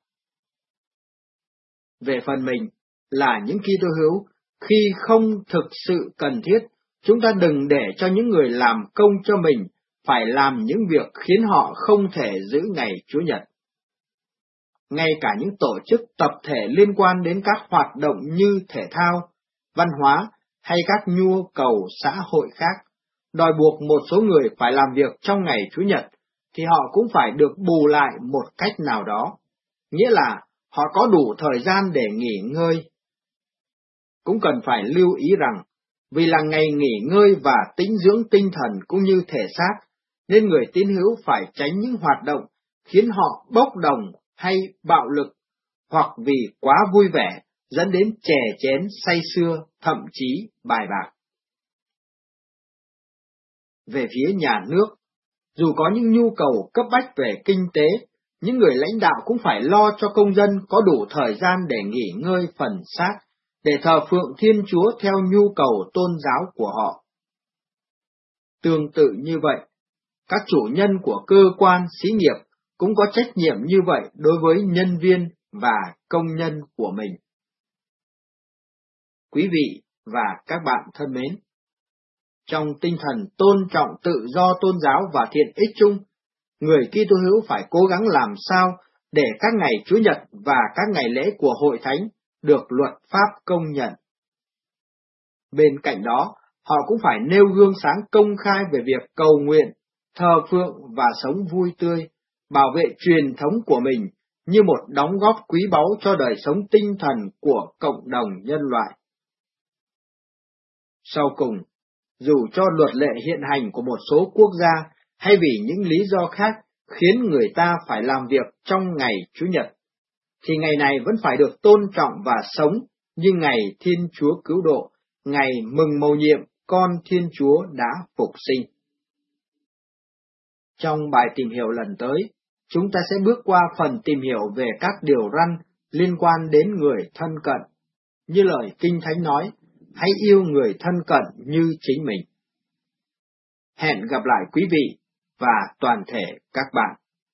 Về phần mình, là những Kitô hữu, khi không thực sự cần thiết, chúng ta đừng để cho những người làm công cho mình phải làm những việc khiến họ không thể giữ ngày Chủ nhật. Ngay cả những tổ chức tập thể liên quan đến các hoạt động như thể thao, văn hóa hay các nhu cầu xã hội khác, đòi buộc một số người phải làm việc trong ngày Chủ nhật, thì họ cũng phải được bù lại một cách nào đó, nghĩa là họ có đủ thời gian để nghỉ ngơi. Cũng cần phải lưu ý rằng, vì là ngày nghỉ ngơi và tĩnh dưỡng tinh thần cũng như thể xác, nên người tín hữu phải tránh những hoạt động khiến họ bốc đồng hay bạo lực, hoặc vì quá vui vẻ dẫn đến chè chén say sưa, thậm chí bài bạc. Về phía nhà nước, dù có những nhu cầu cấp bách về kinh tế, những người lãnh đạo cũng phải lo cho công dân có đủ thời gian để nghỉ ngơi phần xác, để thờ phượng Thiên Chúa theo nhu cầu tôn giáo của họ. Tương tự như vậy, các chủ nhân của cơ quan, xí nghiệp cũng có trách nhiệm như vậy đối với nhân viên và công nhân của mình. Quý vị và các bạn thân mến, trong tinh thần tôn trọng tự do tôn giáo và thiện ích chung, người Kitô hữu phải cố gắng làm sao để các ngày Chủ nhật và các ngày lễ của Hội Thánh được luật pháp công nhận. Bên cạnh đó, họ cũng phải nêu gương sáng công khai về việc cầu nguyện, thờ phượng và sống vui tươi, bảo vệ truyền thống của mình như một đóng góp quý báu cho đời sống tinh thần của cộng đồng nhân loại. Sau cùng, dù cho luật lệ hiện hành của một số quốc gia hay vì những lý do khác khiến người ta phải làm việc trong ngày Chủ nhật, thì ngày này vẫn phải được tôn trọng và sống như ngày Thiên Chúa cứu độ, ngày mừng mầu nhiệm con Thiên Chúa đã phục sinh. Trong bài tìm hiểu lần tới, chúng ta sẽ bước qua phần tìm hiểu về các điều răn liên quan đến người thân cận, như lời Kinh Thánh nói, hãy yêu người thân cận như chính mình. Hẹn gặp lại quý vị và toàn thể các bạn.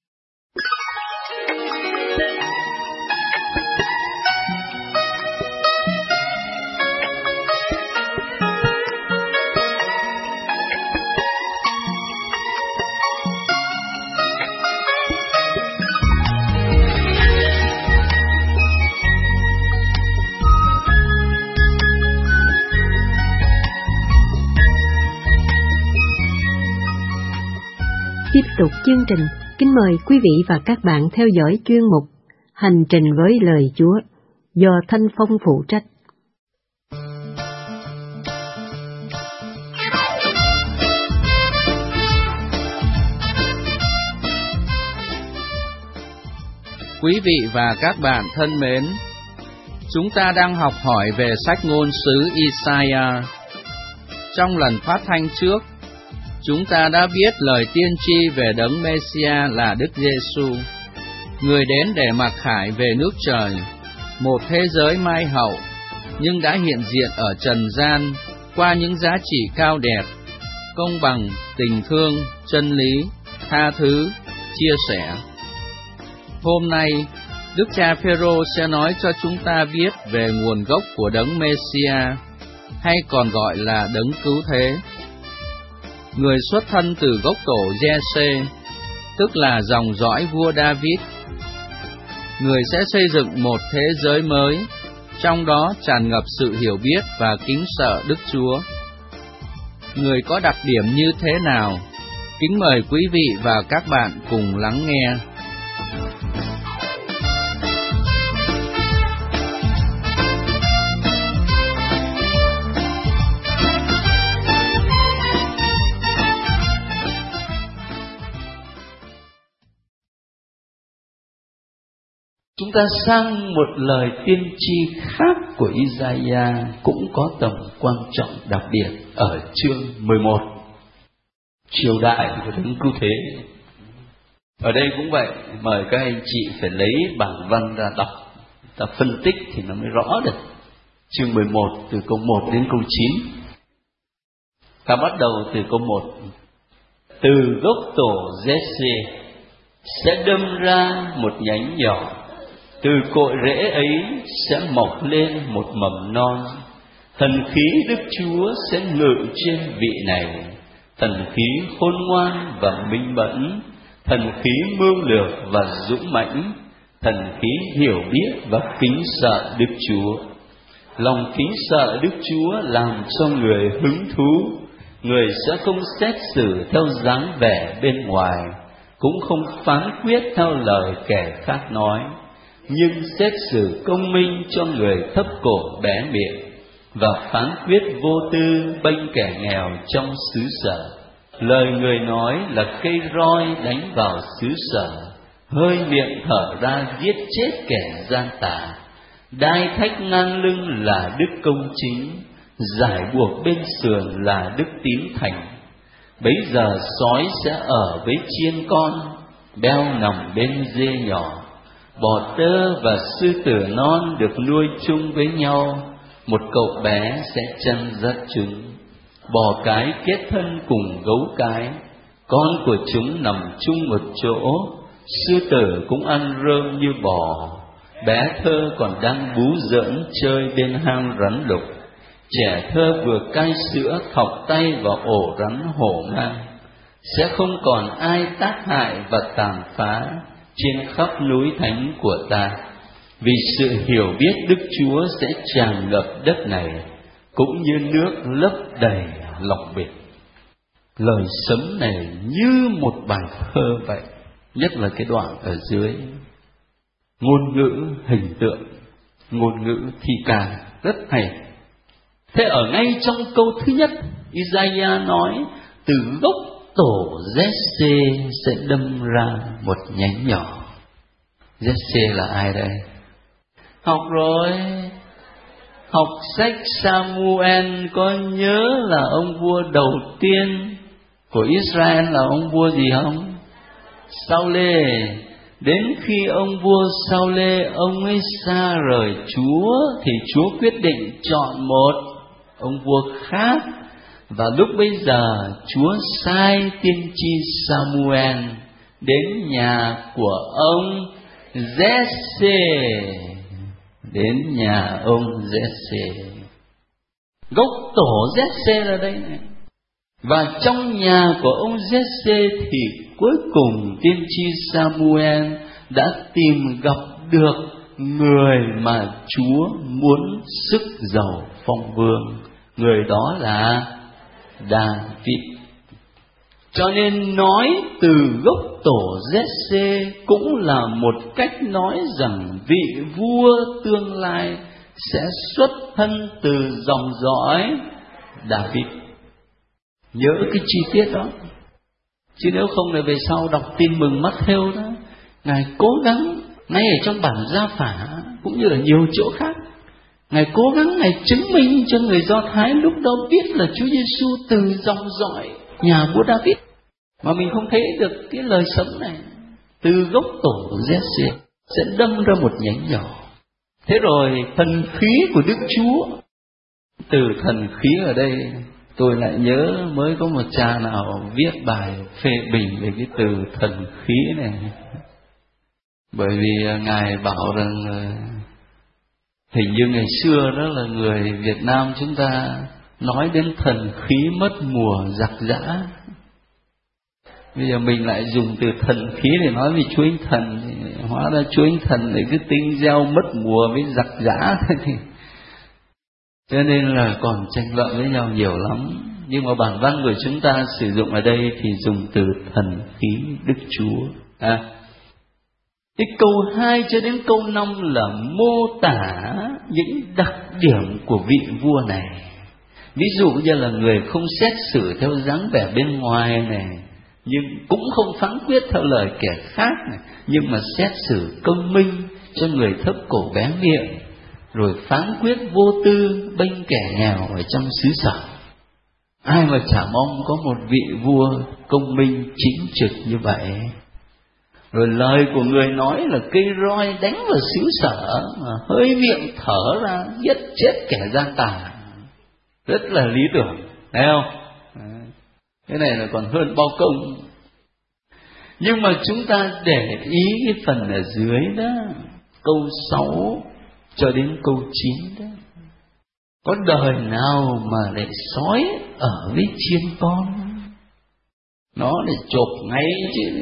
Tiếp tục chương trình, kính mời quý vị và các bạn theo dõi chuyên mục Hành trình với lời Chúa do Thanh Phong phụ trách. Quý vị và các bạn thân mến, chúng ta đang học hỏi về sách ngôn sứ Isaiah. Trong lần phát thanh trước, chúng ta đã biết lời tiên tri về đấng Mêsia là Đức Giêsu, người đến để mặc khải về nước trời, một thế giới mai hậu, nhưng đã hiện diện ở trần gian qua những giá trị cao đẹp, công bằng, tình thương, chân lý, tha thứ, chia sẻ. Hôm nay, Đức cha Phêrô sẽ nói cho chúng ta biết về nguồn gốc của đấng Mêsia, hay còn gọi là đấng cứu thế. Người xuất thân từ gốc tổ Giê-xê, tức là dòng dõi vua David. Người sẽ xây dựng một thế giới mới, trong đó tràn ngập sự hiểu biết và kính sợ Đức Chúa. Người có đặc điểm như thế nào? Kính mời quý vị và các bạn cùng lắng nghe. Chúng ta sang một lời tiên tri khác của Isaiah cũng có tầm quan trọng đặc biệt ở chương mười một, triều đại của đấng cứu thế. Ở đây cũng vậy, mời các anh chị phải lấy bản văn ra đọc, ta phân tích thì nó mới rõ được. Chương mười một từ câu một đến câu chín. Ta bắt đầu từ câu một. Từ gốc tổ Giê-xê sẽ đâm ra một nhánh nhỏ, từ cội rễ ấy sẽ mọc lên một mầm non. Thần khí Đức Chúa sẽ ngự trên vị này, thần khí khôn ngoan và minh mẫn, thần khí mưu lược và dũng mãnh, thần khí hiểu biết và kính sợ Đức Chúa. Lòng kính sợ Đức Chúa làm cho người hứng thú. Người sẽ không xét xử theo dáng vẻ bên ngoài, cũng không phán quyết theo lời kẻ khác nói, nhưng xét xử công minh cho người thấp cổ bé miệng, và phán quyết vô tư bênh kẻ nghèo trong xứ sở. Lời người nói là cây roi đánh vào xứ sở, hơi miệng thở ra giết chết kẻ gian tà. Đai thách ngang lưng là đức công chính, giải buộc bên sườn là đức tín thành. Bấy giờ sói sẽ ở với chiên con, beo nằm bên dê nhỏ. Bò tơ và sư tử non được nuôi chung với nhau, một cậu bé sẽ chăn dắt chúng. Bò cái kết thân cùng gấu cái, con của chúng nằm chung một chỗ. Sư tử cũng ăn rơm như bò, bé thơ còn đang bú giỡn chơi bên hang rắn lục. Trẻ thơ vừa cai sữa thọc tay vào ổ rắn hổ mang. Sẽ không còn ai tác hại và tàn phá trên khắp núi thánh của ta, vì sự hiểu biết Đức Chúa sẽ tràn ngập đất này, cũng như nước lấp đầy lòng biển. Lời sấm này như một bài thơ vậy, nhất là cái đoạn ở dưới. Ngôn ngữ hình tượng, ngôn ngữ thi ca rất hay. Thế ở ngay trong câu thứ nhất, Isaiah nói từ gốc tổ Giê-xê sẽ đâm ra một nhánh nhỏ. Giê-xê là ai đây? Học rồi, học sách Samuel có nhớ là ông vua đầu tiên của Israel là ông vua gì không? Sao-lê. Đến khi ông vua Sao-lê ông ấy xa rời Chúa thì Chúa quyết định chọn một ông vua khác. Và lúc bấy giờ Chúa sai tiên tri Samuel đến nhà của ông Giê-xê, đến nhà ông Giê-xê. Gốc tổ Giê-xê là đây này. Và trong nhà của ông Giê-xê thì cuối cùng tiên tri Samuel đã tìm gặp được người mà Chúa muốn sức giàu phong vương. Người đó là David. Cho nên nói từ gốc tổ Giê-xê cũng là một cách nói rằng vị vua tương lai sẽ xuất thân từ dòng dõi David. Nhớ cái chi tiết đó, chứ nếu không là về sau đọc tin mừng Mát-thêu đó, Ngài cố gắng ngay ở trong bản Gia Phả cũng như là nhiều chỗ khác, Ngài cố gắng Ngài chứng minh cho người Do Thái lúc đó biết là Chúa Giêsu từ dòng dõi nhà vua David, mà mình không thấy được cái lời sống này. Từ gốc tổ của Giê-xê sẽ đâm ra một nhánh nhỏ. Thế rồi thần khí của Đức Chúa. Từ thần khí ở đây tôi lại nhớ mới có một cha nào viết bài phê bình về cái từ thần khí này. Bởi vì Ngài bảo rằng hình như ngày xưa đó là người Việt Nam chúng ta nói đến thần khí mất mùa giặc giã. Bây giờ mình lại dùng từ thần khí để nói về Chúa Anh Thần, hóa ra Chúa Anh Thần lại cứ tinh gieo mất mùa với giặc giã thì cho nên là còn tranh luận với nhau nhiều lắm. Nhưng mà bản văn của chúng ta sử dụng ở đây thì dùng từ thần khí Đức Chúa. À, cái câu hai cho đến câu năm là mô tả những đặc điểm của vị vua này. Ví dụ như là người không xét xử theo dáng vẻ bên ngoài này, nhưng cũng không phán quyết theo lời kẻ khác này, nhưng mà xét xử công minh cho người thấp cổ bé miệng, rồi phán quyết vô tư bênh kẻ nghèo ở trong xứ sở. Ai mà chả mong có một vị vua công minh chính trực như vậy. Rồi lời của người nói là cây roi đánh vào xứ sở, mà hơi miệng thở ra giết chết kẻ gian tà. Rất là lý tưởng, thấy không? Cái này là còn hơn bao công. Nhưng mà chúng ta để ý cái phần ở dưới đó, câu sáu cho đến câu chín đó. Có đời nào mà lại sói ở với chiên con, nó lại chộp ngay chứ.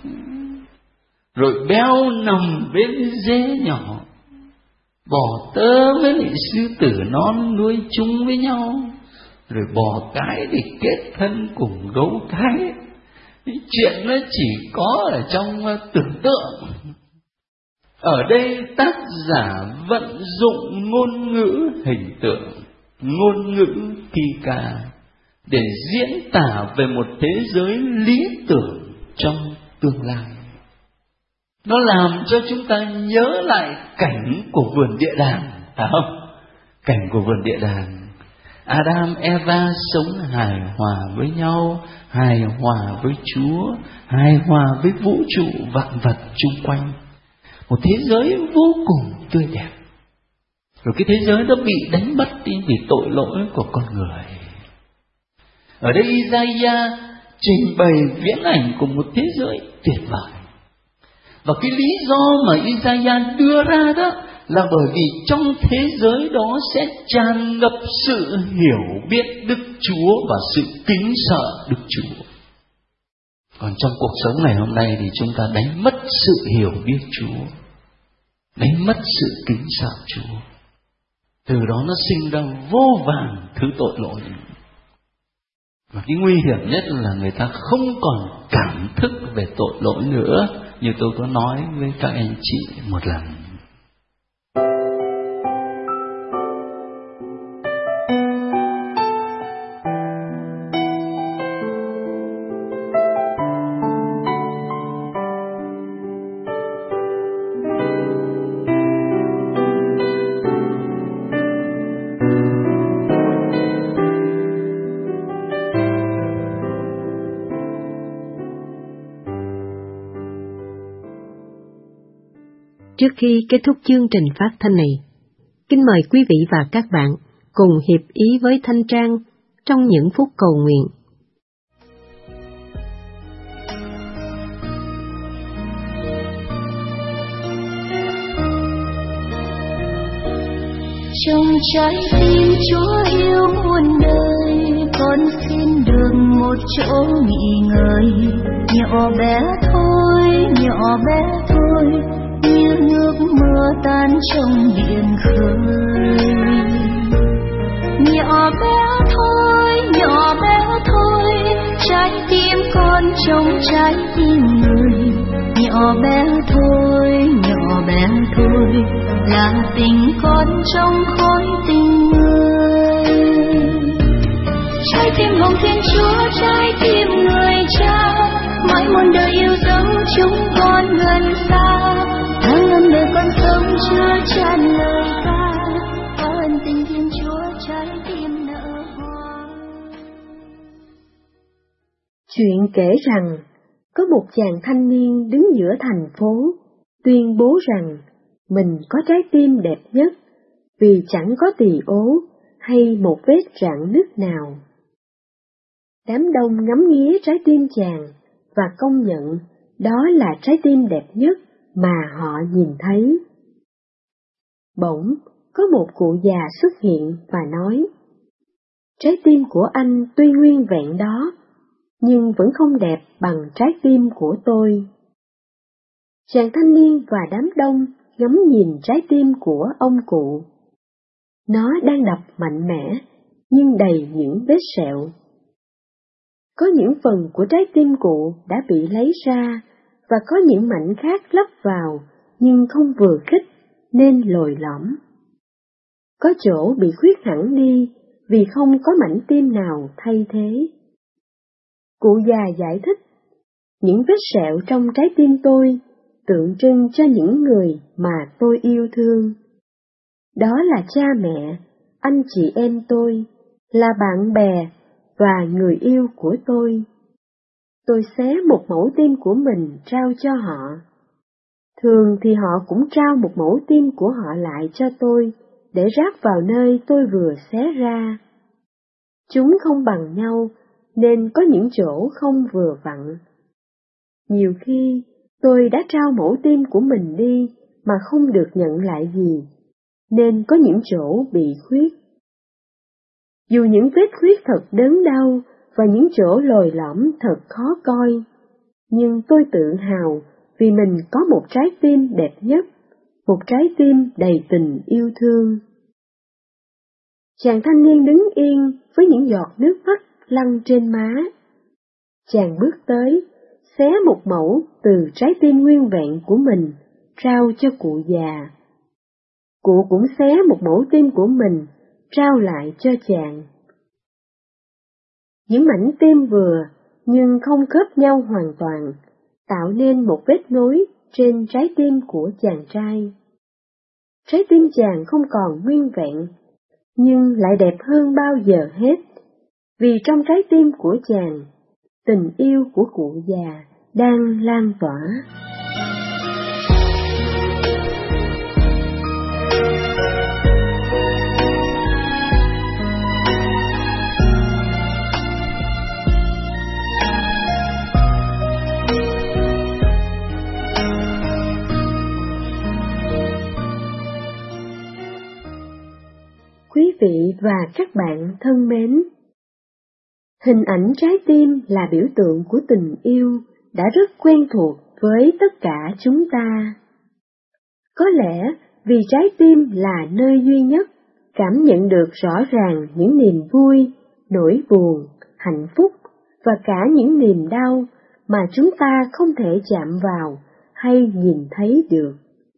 Rồi béo nằm bên dế nhỏ, bò tơ với lại sư tử non nuôi chung với nhau. Rồi bò cái thì kết thân cùng gấu cái. Chuyện nó chỉ có ở trong tưởng tượng. Ở đây tác giả vận dụng ngôn ngữ hình tượng, ngôn ngữ kỳ ca để diễn tả về một thế giới lý tưởng trong tương lai. Nó làm cho chúng ta nhớ lại cảnh của vườn địa đàng, phải không? Cảnh của vườn địa đàng. Adam, Eva sống hài hòa với nhau, hài hòa với Chúa, hài hòa với vũ trụ vạn vật chung quanh. Một thế giới vô cùng tươi đẹp. Rồi cái thế giới đó bị đánh mất đi vì tội lỗi của con người. Ở đây Isaiah trình bày viễn ảnh của một thế giới tuyệt vời. Và cái lý do mà Isaiah đưa ra đó là bởi vì trong thế giới đó sẽ tràn ngập sự hiểu biết Đức Chúa và sự kính sợ Đức Chúa. Còn trong cuộc sống ngày hôm nay thì chúng ta đánh mất sự hiểu biết Chúa, đánh mất sự kính sợ Chúa. Từ đó nó sinh ra vô vàn thứ tội lỗi. Và cái nguy hiểm nhất là người ta không còn cảm thức về tội lỗi nữa, như tôi có nói với các anh chị một lần. Trước khi kết thúc chương trình phát thanh này, kính mời quý vị và các bạn cùng hiệp ý với Thanh Trang trong những phút cầu nguyện. Trong trái tim Chúa yêu muôn đời, con xin được một chỗ nghỉ ngơi. Nhỏ bé thôi, nhỏ bé thôi, như nước mưa tan trong biển khơi. Nhỏ bé thôi, nhỏ bé thôi, trái tim con trong trái tim người. Nhỏ bé thôi, nhỏ bé thôi, là tình con trong khối tình người. Trái tim hồng Thiên Chúa, trái tim người cha, mãi muôn đời yêu dấu chúng con gần xa. Tháng năm đời con sống chưa tràn lời ca, có ân tình Thiên Chúa trái tim nở hoa. Chuyện kể rằng có một chàng thanh niên đứng giữa thành phố, tuyên bố rằng mình có trái tim đẹp nhất vì chẳng có tỳ ố hay một vết rạn nứt nào. Đám đông ngắm nghía trái tim chàng và công nhận đó là trái tim đẹp nhất mà họ nhìn thấy. Bỗng có một cụ già xuất hiện và nói: trái tim của anh tuy nguyên vẹn đó, nhưng vẫn không đẹp bằng trái tim của tôi. Chàng thanh niên và đám đông ngắm nhìn trái tim của ông cụ. Nó đang đập mạnh mẽ, nhưng đầy những vết sẹo. Có những phần của trái tim cụ đã bị lấy ra, và có những mảnh khác lắp vào, nhưng không vừa khít, nên lồi lõm. Có chỗ bị khuyết hẳn đi, vì không có mảnh tim nào thay thế. Cụ già giải thích: những vết sẹo trong trái tim tôi tượng trưng cho những người mà tôi yêu thương. Đó là cha mẹ, anh chị em tôi, là bạn bè và người yêu của tôi. Tôi xé một mẩu tim của mình trao cho họ. Thường thì họ cũng trao một mẩu tim của họ lại cho tôi, để ráp vào nơi tôi vừa xé ra. Chúng không bằng nhau, nên có những chỗ không vừa vặn. Nhiều khi tôi đã trao mẫu tim của mình đi mà không được nhận lại gì, nên có những chỗ bị khuyết. Dù những vết khuyết thật đớn đau và những chỗ lồi lõm thật khó coi, nhưng tôi tự hào vì mình có một trái tim đẹp nhất, một trái tim đầy tình yêu thương. Chàng thanh niên đứng yên với những giọt nước mắt lăn trên má. Chàng bước tới, xé một mẩu từ trái tim nguyên vẹn của mình, trao cho cụ già. Cụ cũng xé một mẩu tim của mình, trao lại cho chàng. Những mảnh tim vừa, nhưng không khớp nhau hoàn toàn, tạo nên một vết nối trên trái tim của chàng trai. Trái tim chàng không còn nguyên vẹn, nhưng lại đẹp hơn bao giờ hết, vì trong trái tim của chàng, tình yêu của cụ già đang lan tỏa. Quý vị và các bạn thân mến, hình ảnh trái tim là biểu tượng của tình yêu đã rất quen thuộc với tất cả chúng ta. Có lẽ vì trái tim là nơi duy nhất cảm nhận được rõ ràng những niềm vui, nỗi buồn, hạnh phúc và cả những niềm đau mà chúng ta không thể chạm vào hay nhìn thấy được.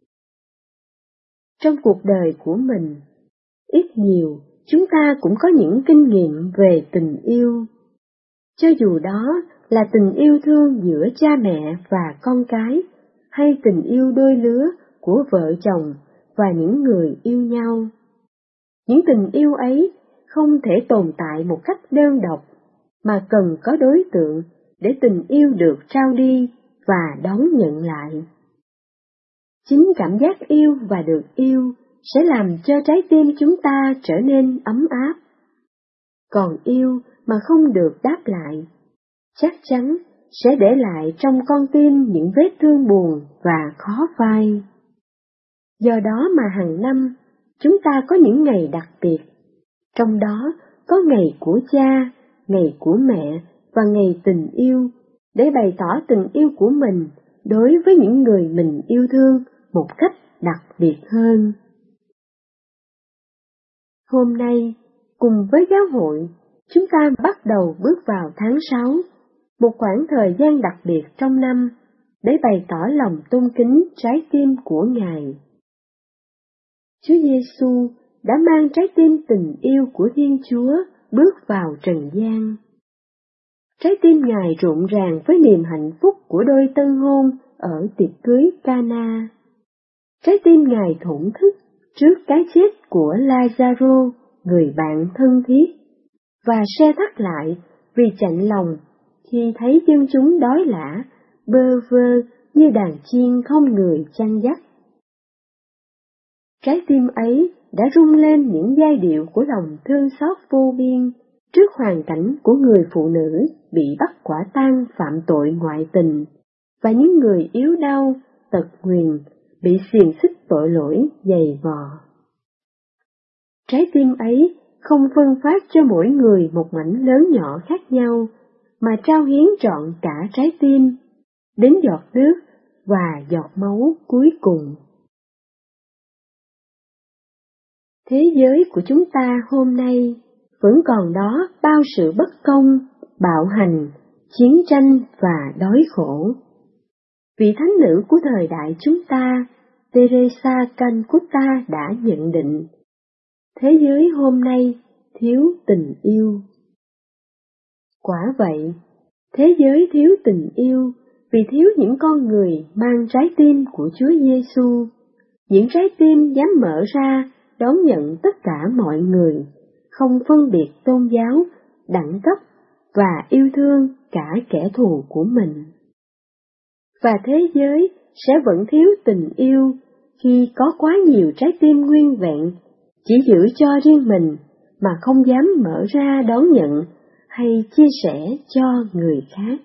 Trong cuộc đời của mình, ít nhiều chúng ta cũng có những kinh nghiệm về tình yêu. Cho dù đó là tình yêu thương giữa cha mẹ và con cái, hay tình yêu đôi lứa của vợ chồng và những người yêu nhau. Những tình yêu ấy không thể tồn tại một cách đơn độc, mà cần có đối tượng để tình yêu được trao đi và đón nhận lại. Chính cảm giác yêu và được yêu sẽ làm cho trái tim chúng ta trở nên ấm áp. Còn yêu mà không được đáp lại, chắc chắn sẽ để lại trong con tim những vết thương buồn và khó phai. Do đó mà hàng năm, chúng ta có những ngày đặc biệt, trong đó có ngày của cha, ngày của mẹ và ngày tình yêu, để bày tỏ tình yêu của mình đối với những người mình yêu thương một cách đặc biệt hơn. Hôm nay, cùng với giáo hội, chúng ta bắt đầu bước vào tháng sáu, một khoảng thời gian đặc biệt trong năm, để bày tỏ lòng tôn kính trái tim của Ngài. Chúa Giêsu đã mang trái tim tình yêu của Thiên Chúa bước vào trần gian. Trái tim Ngài rộn ràng với niềm hạnh phúc của đôi tân hôn ở tiệc cưới Cana. Trái tim Ngài thổn thức trước cái chết của Lazaro, người bạn thân thiết, và se thắt lại vì chạnh lòng khi thấy dân chúng đói lả, bơ vơ như đàn chiên không người chăn dắt. Trái tim ấy đã rung lên những giai điệu của lòng thương xót vô biên trước hoàn cảnh của người phụ nữ bị bắt quả tang phạm tội ngoại tình, và những người yếu đau, tật nguyền, bị xiềng xích tội lỗi dày vò. Trái tim ấy không phân phát cho mỗi người một mảnh lớn nhỏ khác nhau, mà trao hiến trọn cả trái tim, đến giọt nước và giọt máu cuối cùng. Thế giới của chúng ta hôm nay vẫn còn đó bao sự bất công, bạo hành, chiến tranh và đói khổ. Vị thánh nữ của thời đại chúng ta, Teresa Calcutta đã nhận định, thế giới hôm nay thiếu tình yêu. Quả vậy, thế giới thiếu tình yêu vì thiếu những con người mang trái tim của Chúa Giêsu, những trái tim dám mở ra đón nhận tất cả mọi người, không phân biệt tôn giáo, đẳng cấp và yêu thương cả kẻ thù của mình. Và thế giới sẽ vẫn thiếu tình yêu khi có quá nhiều trái tim nguyên vẹn, chỉ giữ cho riêng mình mà không dám mở ra đón nhận hay chia sẻ cho người khác.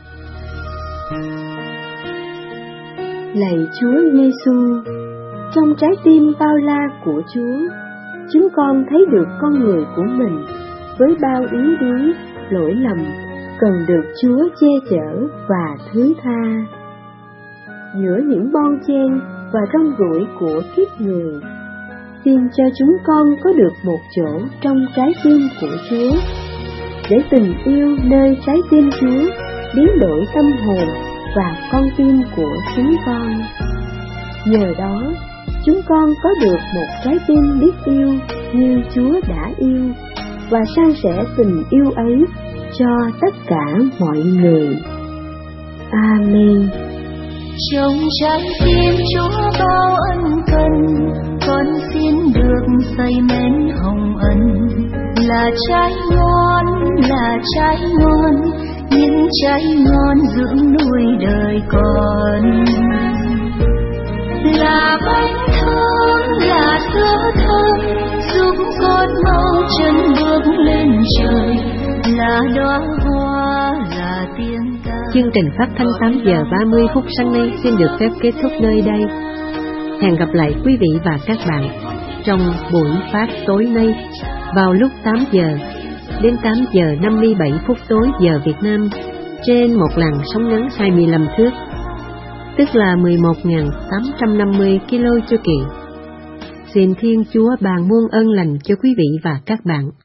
Lạy Chúa Giêsu, trong trái tim bao la của Chúa, chúng con thấy được con người của mình với bao yếu đuối, lỗi lầm, cần được Chúa che chở và thứ tha. Giữa những bon chen và rong ruổi của kiếp người, xin cho chúng con có được một chỗ trong trái tim của Chúa, để tình yêu nơi trái tim Chúa biến đổi tâm hồn và con tim của chúng con. Nhờ đó, chúng con có được một trái tim biết yêu như Chúa đã yêu, và san sẻ tình yêu ấy cho tất cả mọi người. Amen. Trong trái tim Chúa bao ân cần, con xin được say mến hồng ân. Là trái ngon, là trái ngon, những trái ngon dưỡng nuôi đời con. Là bánh thơm, là sữa thơm, giúp con mau chân bước lên trời. Là đóa hoa, là tiếng ca. Chương trình phát thanh tám giờ ba mươi phút sáng nay xin được phép kết thúc nơi đây. Hẹn gặp lại quý vị và các bạn trong buổi phát tối nay vào lúc tám giờ đến tám giờ năm mươi bảy phút tối giờ Việt Nam trên một làn sóng ngắn hai mươi lăm thước, tức là mười một nghìn tám trăm năm mươi ki lô chu kỳ. Xin Thiên Chúa ban muôn ơn lành cho quý vị và các bạn.